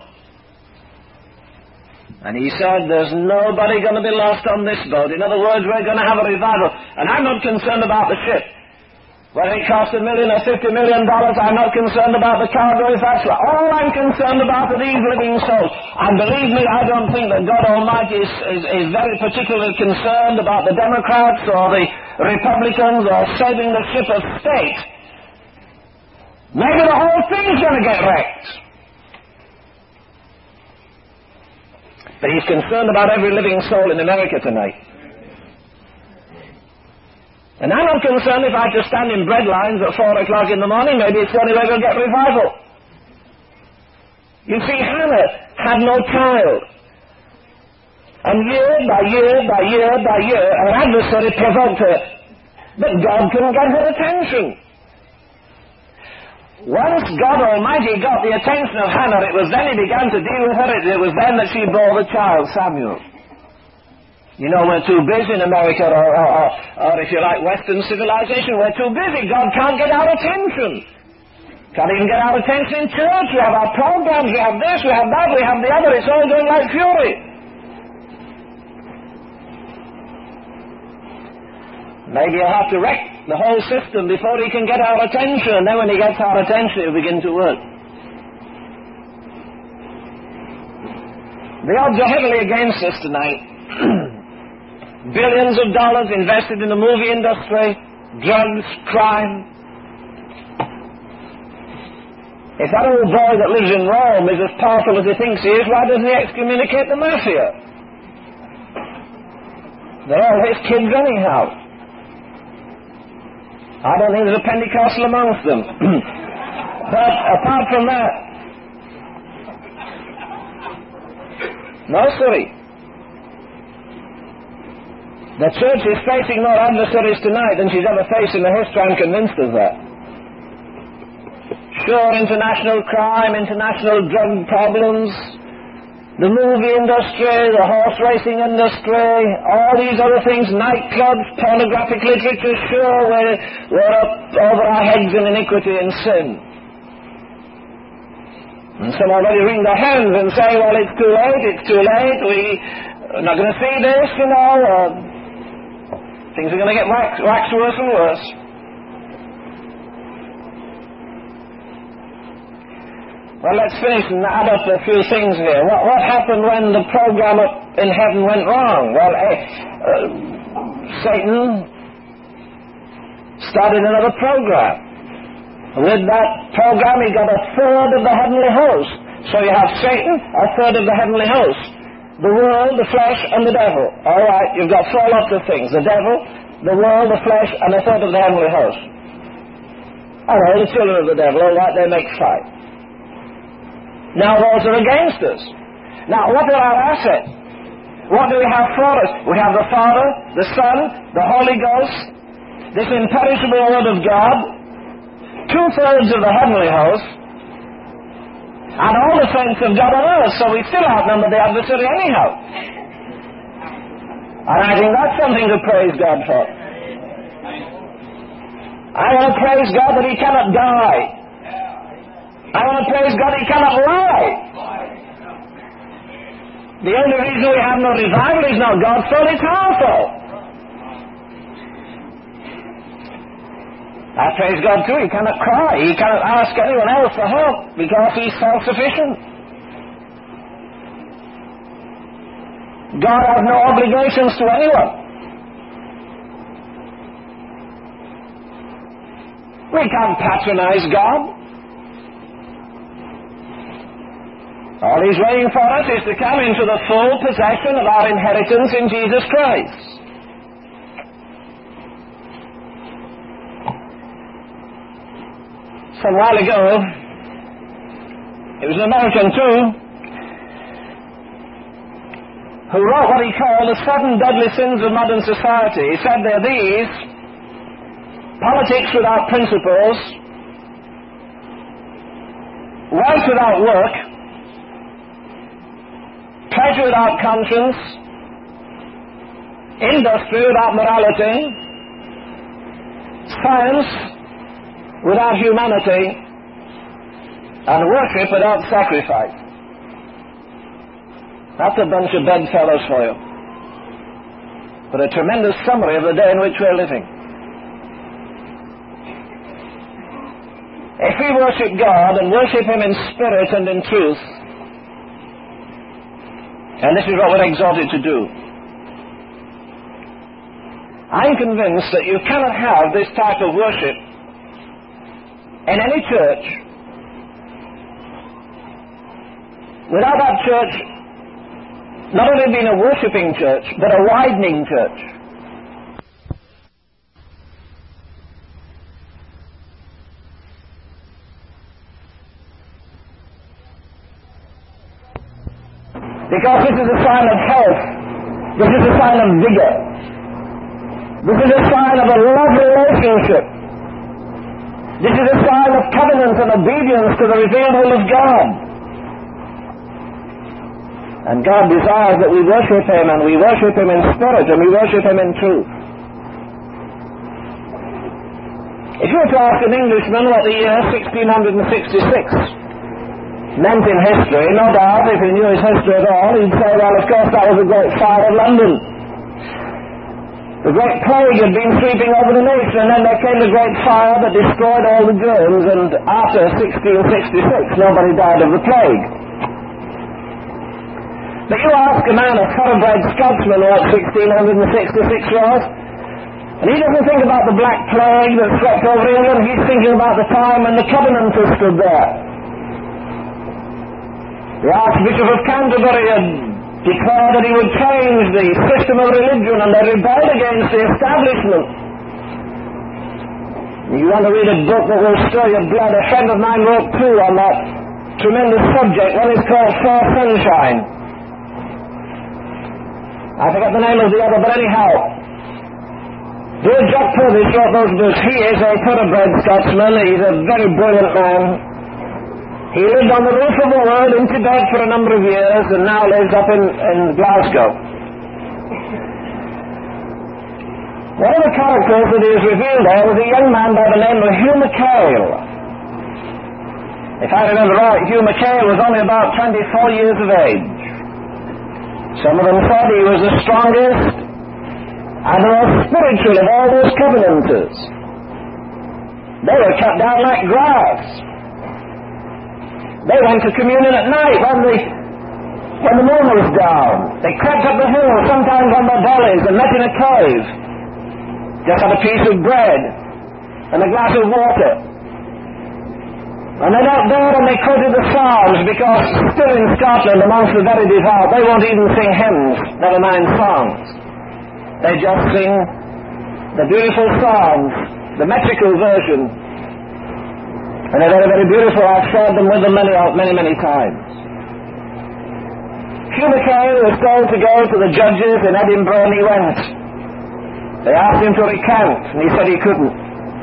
And he said, there's nobody going to be lost on this boat. In other words, we're going to have a revival. And I'm not concerned about the ship. Whether it costs $1 million or $50 million, I'm not concerned about the cargo if that's right. All I'm concerned about are these living souls. And believe me, I don't think that God Almighty is very particularly concerned about the Democrats or the Republicans or saving the ship of state. Maybe the whole thing's going to get wrecked. But he's concerned about every living soul in America tonight. And I'm not concerned if I have to stand in bread lines at 4 o'clock in the morning. Maybe it's the only way we'll get revival. You see, Hannah had no child. And year by year by year by year, her adversary provoked her. But God couldn't get her attention. Once God Almighty got the attention of Hannah, it was then He began to deal with her. It was then that she bore the child, Samuel. You know, we're too busy in America, or if you like, Western civilization. We're too busy. God can't get our attention. Can't even get our attention in church. We have our programs, we have this, we have that, we have the other. It's all going like fury. Maybe He'll have to wreck the whole system before He can get our attention, and then when He gets our attention, He'll begin to work. The odds are heavily against us tonight. Billions of dollars invested in the movie industry, drugs, crime. If that old boy that lives in Rome is as powerful as he thinks he is, why doesn't he excommunicate the mafia? They're all his kids anyhow. I don't think there's a Pentecostal amongst them. But apart from that, no, sorry. The church is facing more adversaries tonight than she's ever faced in her history. I'm convinced of that. Sure, international crime, international drug problems, the movie industry, the horse racing industry, all these other things, nightclubs, pornographic literature, sure, we're up over our heads in iniquity and sin. And some already wring their hands and say, well, it's too late, we're not going to see this, you know, things are going to get wax worse and worse. Well, let's finish and add up a few things here. What happened when the program up in heaven went wrong? Well, Satan started another program. With that program, he got a third of the heavenly host. So you have Satan, a third of the heavenly host. The world, the flesh, and the devil. All right, you've got four lots of things. The devil, the world, the flesh, and a third of the heavenly host. All right, the children of the devil, all right, they make fight. Now those are against us. Now what are our assets? What do we have for us? We have the Father, the Son, the Holy Ghost, this imperishable Word of God, 2/3 of the heavenly host, and all the saints of God on earth, so we still outnumber the adversary anyhow. And I think that's something to praise God for. I want to praise God that He cannot die. I want to praise God He cannot lie. The only reason we have no revival is not God's fault, it's our fault. I praise God too, He cannot cry, He cannot ask anyone else for help because He's self-sufficient. God has no obligations to anyone. We can't patronize God. All He's waiting for us is to come into the full possession of our inheritance in Jesus Christ. Some while ago, it was an American too, who wrote what he called the 7 deadly sins of modern society. He said they're these: politics without principles, wealth without work, pleasure without conscience, industry without morality, science without humanity, and worship without sacrifice. That's a bunch of bedfellows for you. But a tremendous summary of the day in which we're living. If we worship God and worship Him in spirit and in truth, and this is what we're exhorted to do, I'm convinced that you cannot have this type of worship in any church without that church not only being a worshipping church, but a widening church. Because this is a sign of health. This is a sign of vigor. This is a sign of a love relationship. This is a sign of covenant and obedience to the revealed will of God. And God desires that we worship Him, and we worship Him in spirit, and we worship Him in truth. If you were to ask an Englishman what the year 1666 meant in history, no doubt, if he knew his history at all, he'd say, well, of course, that was the Great Fire of London. The Great Plague had been sweeping over the nation, and then there came the Great Fire that destroyed all the germs, and after 1666, nobody died of the plague. But you ask a man, a thoroughbred Scotsman, what 1666 was, and he doesn't think about the Black Plague that swept over England, he's thinking about the time when the Covenanters stood there. The Archbishop of Canterbury had declared that he would change the system of religion, and they rebelled against the establishment. If you want to read a book that will stir your blood, a friend of mine wrote two on that tremendous subject. One is called Fair Sunshine. I forget the name of the other, but anyhow, dear Jack Purvis wrote those books. He is a thoroughbred Scotsman. He's a very brilliant man. He lived on the roof of the world in Tibet for a number of years and now lives up in Glasgow. One of the characters that is revealed there was a young man by the name of Hugh McHale. If I remember right, Hugh McHale was only about 24 years of age. Some of them said he was the strongest and the most spiritual of all those covenanters. They were cut down like grass. They went to communion at night when the moon was down. They crept up the hill, sometimes on their bellies, and met in a cave. Just had a piece of bread and a glass of water. And they knelt down and they quoted the Psalms, because still in Scotland, amongst the very devout, they won't even sing hymns, never mind songs. They just sing the beautiful Psalms, the metrical version. And they're very, very beautiful. I've shared them with them many times. Hugh McHale was told to go to the judges in Edinburgh, and he went. They asked him to recant, and he said he couldn't.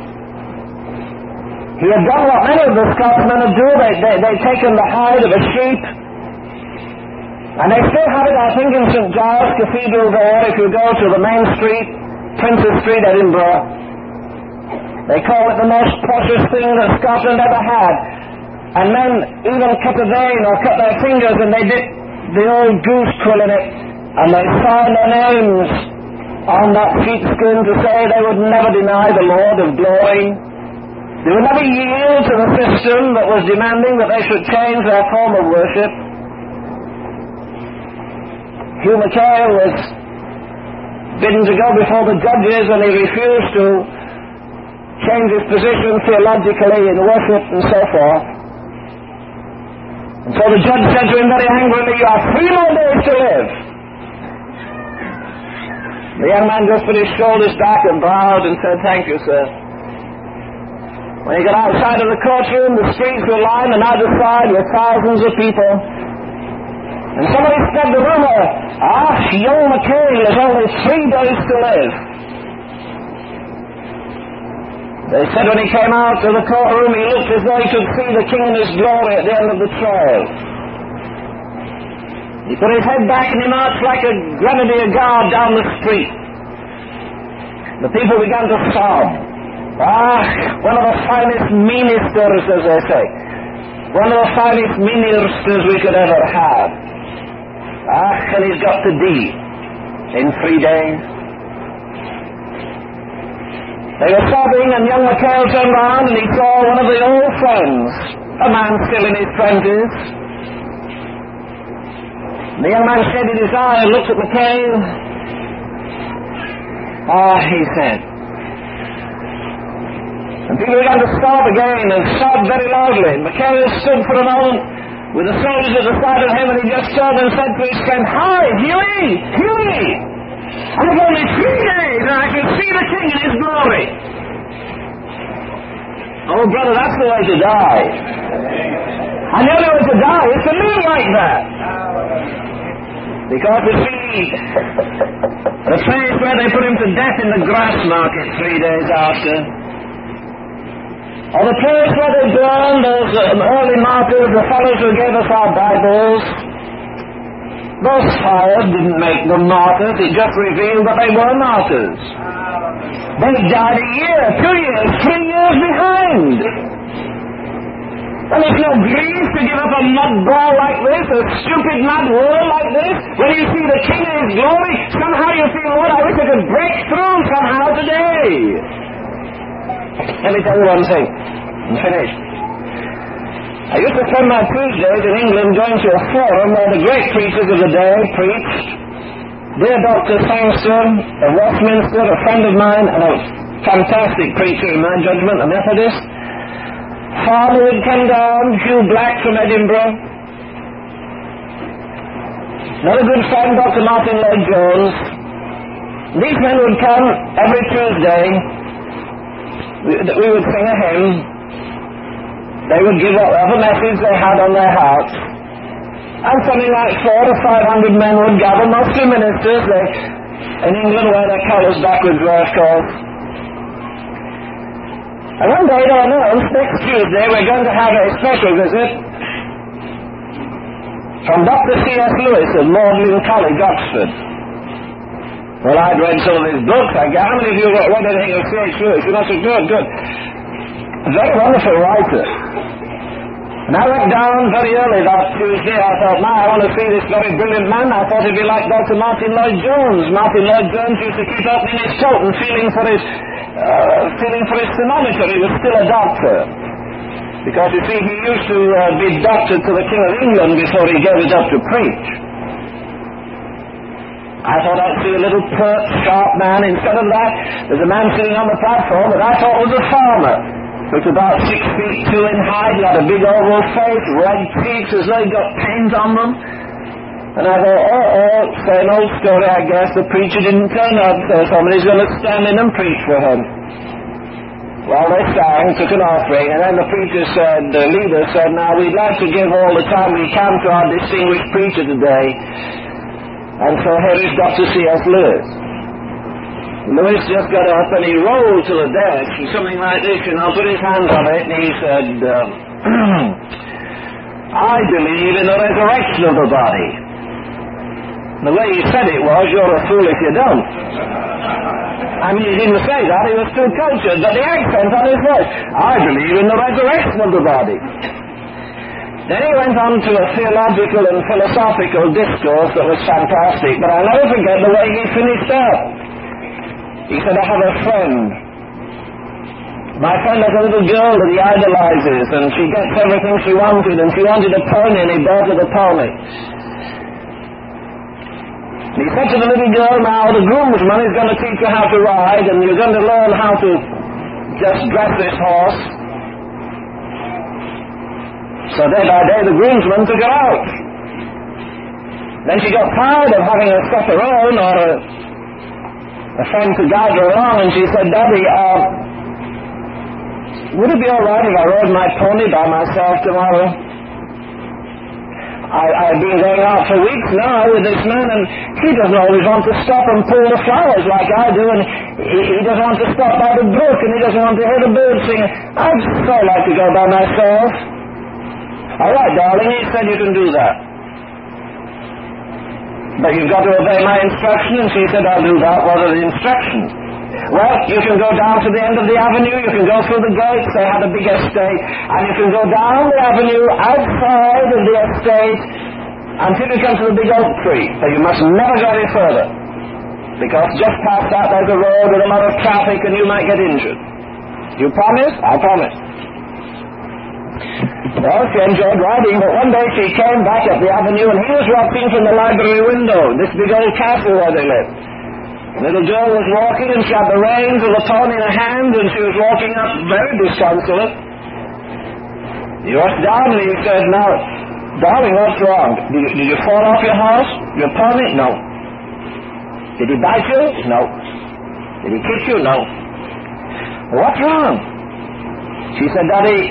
He had done what many of the Scotsmen would do. They'd taken the hide of a sheep, and they still have it, I think, in St. Giles Cathedral there. If you go to the main street, Princes Street, Edinburgh, they call it the most precious thing that Scotland ever had. And men even cut a vein or cut their fingers, and they dip the old goose quill in it, and they sign their names on that sheepskin to say they would never deny the Lord of glory. They would never yield to the system that was demanding that they should change their form of worship. Hugh McHale was bidden to go before the judges, and he refused to change his position theologically in worship and so forth. And so the judge said to him very angrily, "You have 3 more days to live." The young man just put his shoulders back and bowed and said, "Thank you, sir." When he got outside of the courtroom, the streets were lined on either side with thousands of people. And somebody spread the rumor, young McHale has only 3 days to live. They said when he came out of the courtroom, he looked as though he could see the King in his glory at the end of the trial. He put his head back and he marched like a grenadier guard down the street. The people began to sob. One of the finest ministers, as they say. One of the finest ministers we could ever have. And he's got to die in 3 days. They were sobbing, and young McHale turned round and he saw one of the old friends, a man still in his 20s. The young man shaded his eye and looked at McHale. He said. And people began to sob again and sobbed very loudly. And McHale stood for a moment with the soldiers at the side of him, and he just turned and said to his friend, "Hi, Hughie! I've only 3 days and I can see the King in his glory." Oh, brother, that's the way to die. And the only way to die is to live like that. Because you see, the place where they put him to death in the grass market 3 days after, or the place where they burned those early martyrs, the fellows who gave us our Bibles, those fires didn't make them martyrs, it just revealed that they were martyrs. They died a year, 2 years, 3 years behind. And it's no grief to give up a mud ball like this, a stupid mud world like this, when you see the King in his glory. Somehow you feel, Lord, I wish I could break through somehow today. Let me tell you one thing, and finish. I used to spend my Tuesdays in England going to a forum where the great preachers of the day preached. Dear Dr. Sangster of Westminster, a friend of mine, and a fantastic preacher in my judgment, a Methodist. Farmer would come down, Hugh Black from Edinburgh. Another good friend, Dr. Martin Lloyd-Jones. These men would come every Tuesday. We would sing a hymn. They would give whatever message they had on their hearts. And something like 400 to 500 men would gather, mostly ministers. In England, wear their colours backwards, of course. And one day they announced, next Tuesday, we're going to have a special visit from Dr. C.S. Lewis of Magdalen College, Oxford. Well, I'd read some of his books. How many of you have read anything of C.S. Lewis? You must have good. A very wonderful writer. And I went down very early that Tuesday. I thought, I want to see this very brilliant man. I thought he'd be like Dr. Martin Lloyd-Jones. Martin Lloyd-Jones used to keep opening his coat and feeling for his thermometer. He was still a doctor. Because, you see, he used to be doctor to the King of England before he gave it up to preach. I thought I'd see a little pert, sharp man. Instead of that, there's a man sitting on the platform that I thought was a farmer. He was about 6 feet 2 in height. He had a big oval face, red cheeks as though he got paint on them. And I thought, same old story, I guess. The preacher didn't turn up, so somebody's going to stand in and preach for him. Well, they sang, took an offering, and then the leader said, now we'd like to give all the time we can to our distinguished preacher today. And so here is Dr. C.S. Lewis. Lewis just got up and he rolled to the desk, something like this, put his hand on it, and he said, I believe in the resurrection of the body. And the way he said it was, you're a fool if you don't. I mean, he didn't say that, he was too cultured, but the accent on his voice, I believe in the resurrection of the body. Then he went on to a theological and philosophical discourse that was fantastic, but I'll never forget the way he finished up. He said, I have a friend. My friend has a little girl that he idolizes, and she gets everything she wanted, and she wanted a pony, and he bought her the pony. And he said to the little girl, now the groomsman is going to teach you how to ride, and you're going to learn how to just dress this horse. So day by day the groomsman took her out. Then she got tired of having a step her own, or a friend to guide her along, and she said, Daddy, would it be all right if I rode my pony by myself tomorrow? I've been going out for weeks now with this man, and he doesn't always want to stop and pull the flowers like I do, and he doesn't want to stop by the brook, and he doesn't want to hear the birds sing. I'd so like to go by myself. All right, darling, he said you can do that. But you've got to obey my instruction, and she said, I'll do that. What are the instructions? Well, you can go down to the end of the avenue, you can go through the gates, they had a big estate, and you can go down the avenue outside of the estate until you come to the big oak tree. But you must never go any further, because just past that there's a road with a lot of traffic and you might get injured. You promise? I promise. Well, she enjoyed riding, but one day she came back up the avenue and he was watching from the library window, this big old castle where they lived. The little girl was walking and she had the reins of the pony in her hand and she was walking up very disconsolate. He rushed down and he said, now, darling, what's wrong? Did you fall off your horse? Your pony? No. Did he bite you? No. Did he kick you? No. What's wrong? She said, Daddy,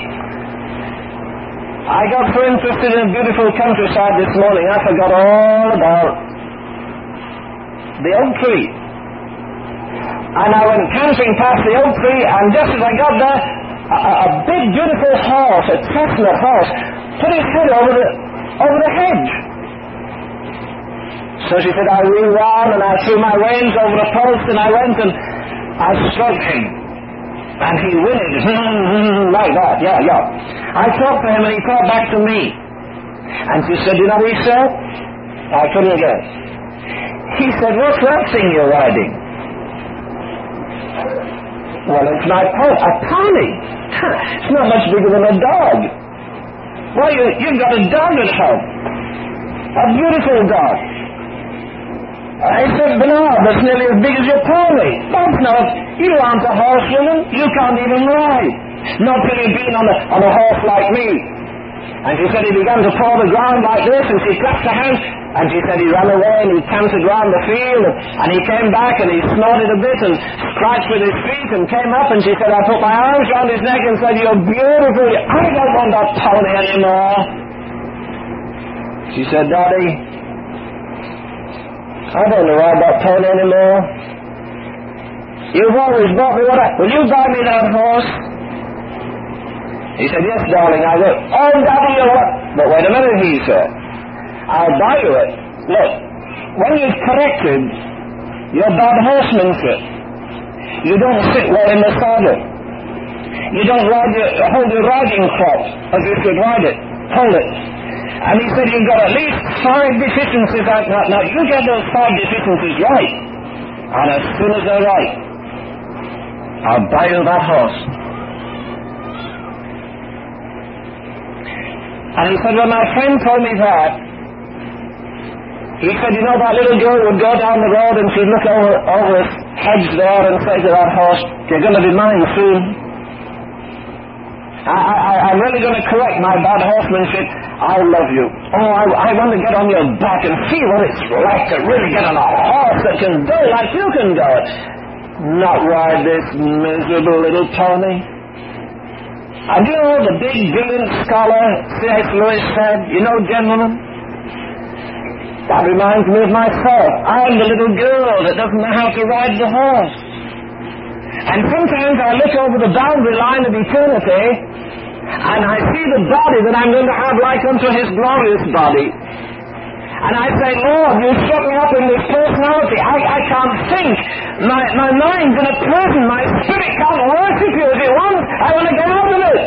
I got so interested in beautiful countryside this morning, I forgot all about the oak tree. And I went camping past the oak tree, and just as I got there, a big, beautiful horse, a chestnut horse, put his head over the hedge. So she said, I wheeled round and I threw my reins over the post, and I went and I struck him. And he whinnied, like that, yeah. I talked to him and he talked back to me. And she said, you know what he said? I couldn't guess. He said, what's that thing you're riding? Well, it's my a pony. It's not much bigger than a dog. Well, you've got a dog at home. A beautiful dog. I said, Bernard, that's nearly as big as your pony. That's not. You aren't a horsewoman. You can't even ride. Not till you've been on a horse like me. And she said he began to paw the ground like this, and she clapped her hands, and she said he ran away and he cantered round the field, and he came back and he snorted a bit and scratched with his feet and came up, and she said, I put my arms round his neck and said, you're beautiful, I don't want that pony anymore. She said, Daddy, I don't ride that pony anymore. You've always bought me will you buy me that horse? He said, yes, darling, I will. Oh, Daddy, you what? But wait a minute, he said. I'll buy you it. Look, when you've corrected your bad horsemanship, you don't sit well in the saddle. You don't hold your riding crop as you should ride it. Hold it. And he said, you've got at least 5 deficiencies like that. Now, you get those 5 deficiencies right. And as soon as they're right, I'll buy you that horse. And he said, when my friend told me that, he said, you know, that little girl would go down the road and she'd look over his hedge there and say to that horse, you're going to be mine soon. I'm really going to correct my bad horsemanship. I love you. Oh, I want to get on your back and see what it's like to really get on a horse that can go like you can go. Not ride this miserable little pony. And you know the big, brilliant scholar C.S. Lewis said, you know, gentlemen, that reminds me of myself. I'm the little girl that doesn't know how to ride the horse. And sometimes I look over the boundary line of eternity, and I see the body that I'm going to have like unto his glorious body. And I say, Lord, you struck me up in this personality. I can't think. My mind's in a prison. My spirit can't worship you as it wants. I want to get out of it.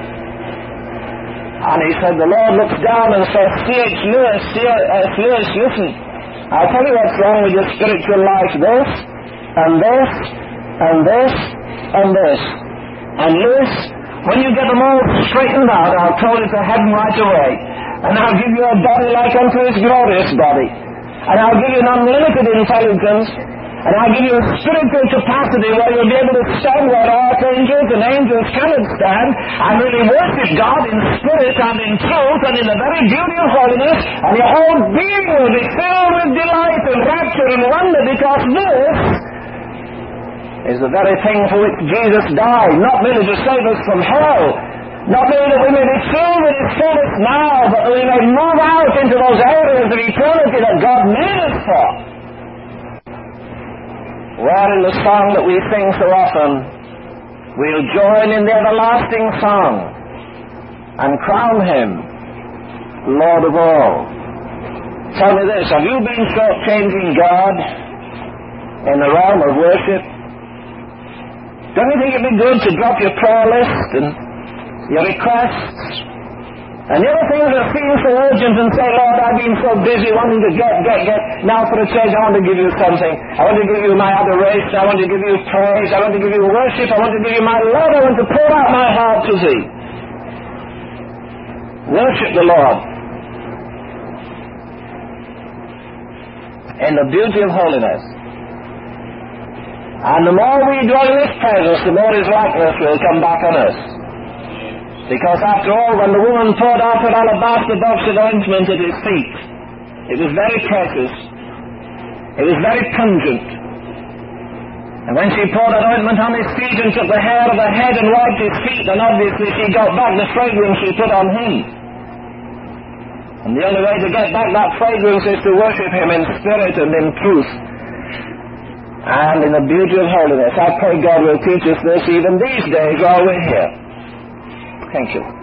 And he said, the Lord looks down and says, C.S. Lewis, listen. I'll tell you what's wrong with your spiritual life. This, and this, and this, and this. And Lewis, when you get them all straightened out, I'll call you to heaven right away. And I'll give you a body like unto his glorious body. And I'll give you an unlimited intelligence. And I'll give you a spiritual capacity where you'll be able to stand where archangels and angels cannot stand and really worship God in spirit and in truth and in the very beauty of holiness. And your whole being will be filled with delight and rapture and wonder, because this is the very thing for which Jesus died, not merely to save us from hell, not merely that we may be filled with his fullness now, but that we may move out into those areas of eternity that God made us for. Where in the song that we sing so often, we'll join in the everlasting song and crown him Lord of all. Tell me this, have you been short-changing God in the realm of worship? Don't you think it'd be good to drop your prayer list and your requests and the other things that seem so urgent and say, Lord, I've been so busy wanting to get. Now for a change, I want to give you something. I want to give you my adoration. I want to give you praise. I want to give you worship. I want to give you my love. I want to pour out my heart to thee. Worship the Lord in the beauty of holiness. And the more we dwell in his presence, the more his likeness will come back on us. Because after all, when the woman poured out her alabaster box of ointment at his feet, it was very precious. It was very pungent. And when she poured that ointment on his feet and took the hair of her head and wiped his feet, then obviously she got back the fragrance she put on him. And the only way to get back that fragrance is to worship him in spirit and in truth and in the beauty of holiness. I pray God will teach us this even these days while we're here. Thank you.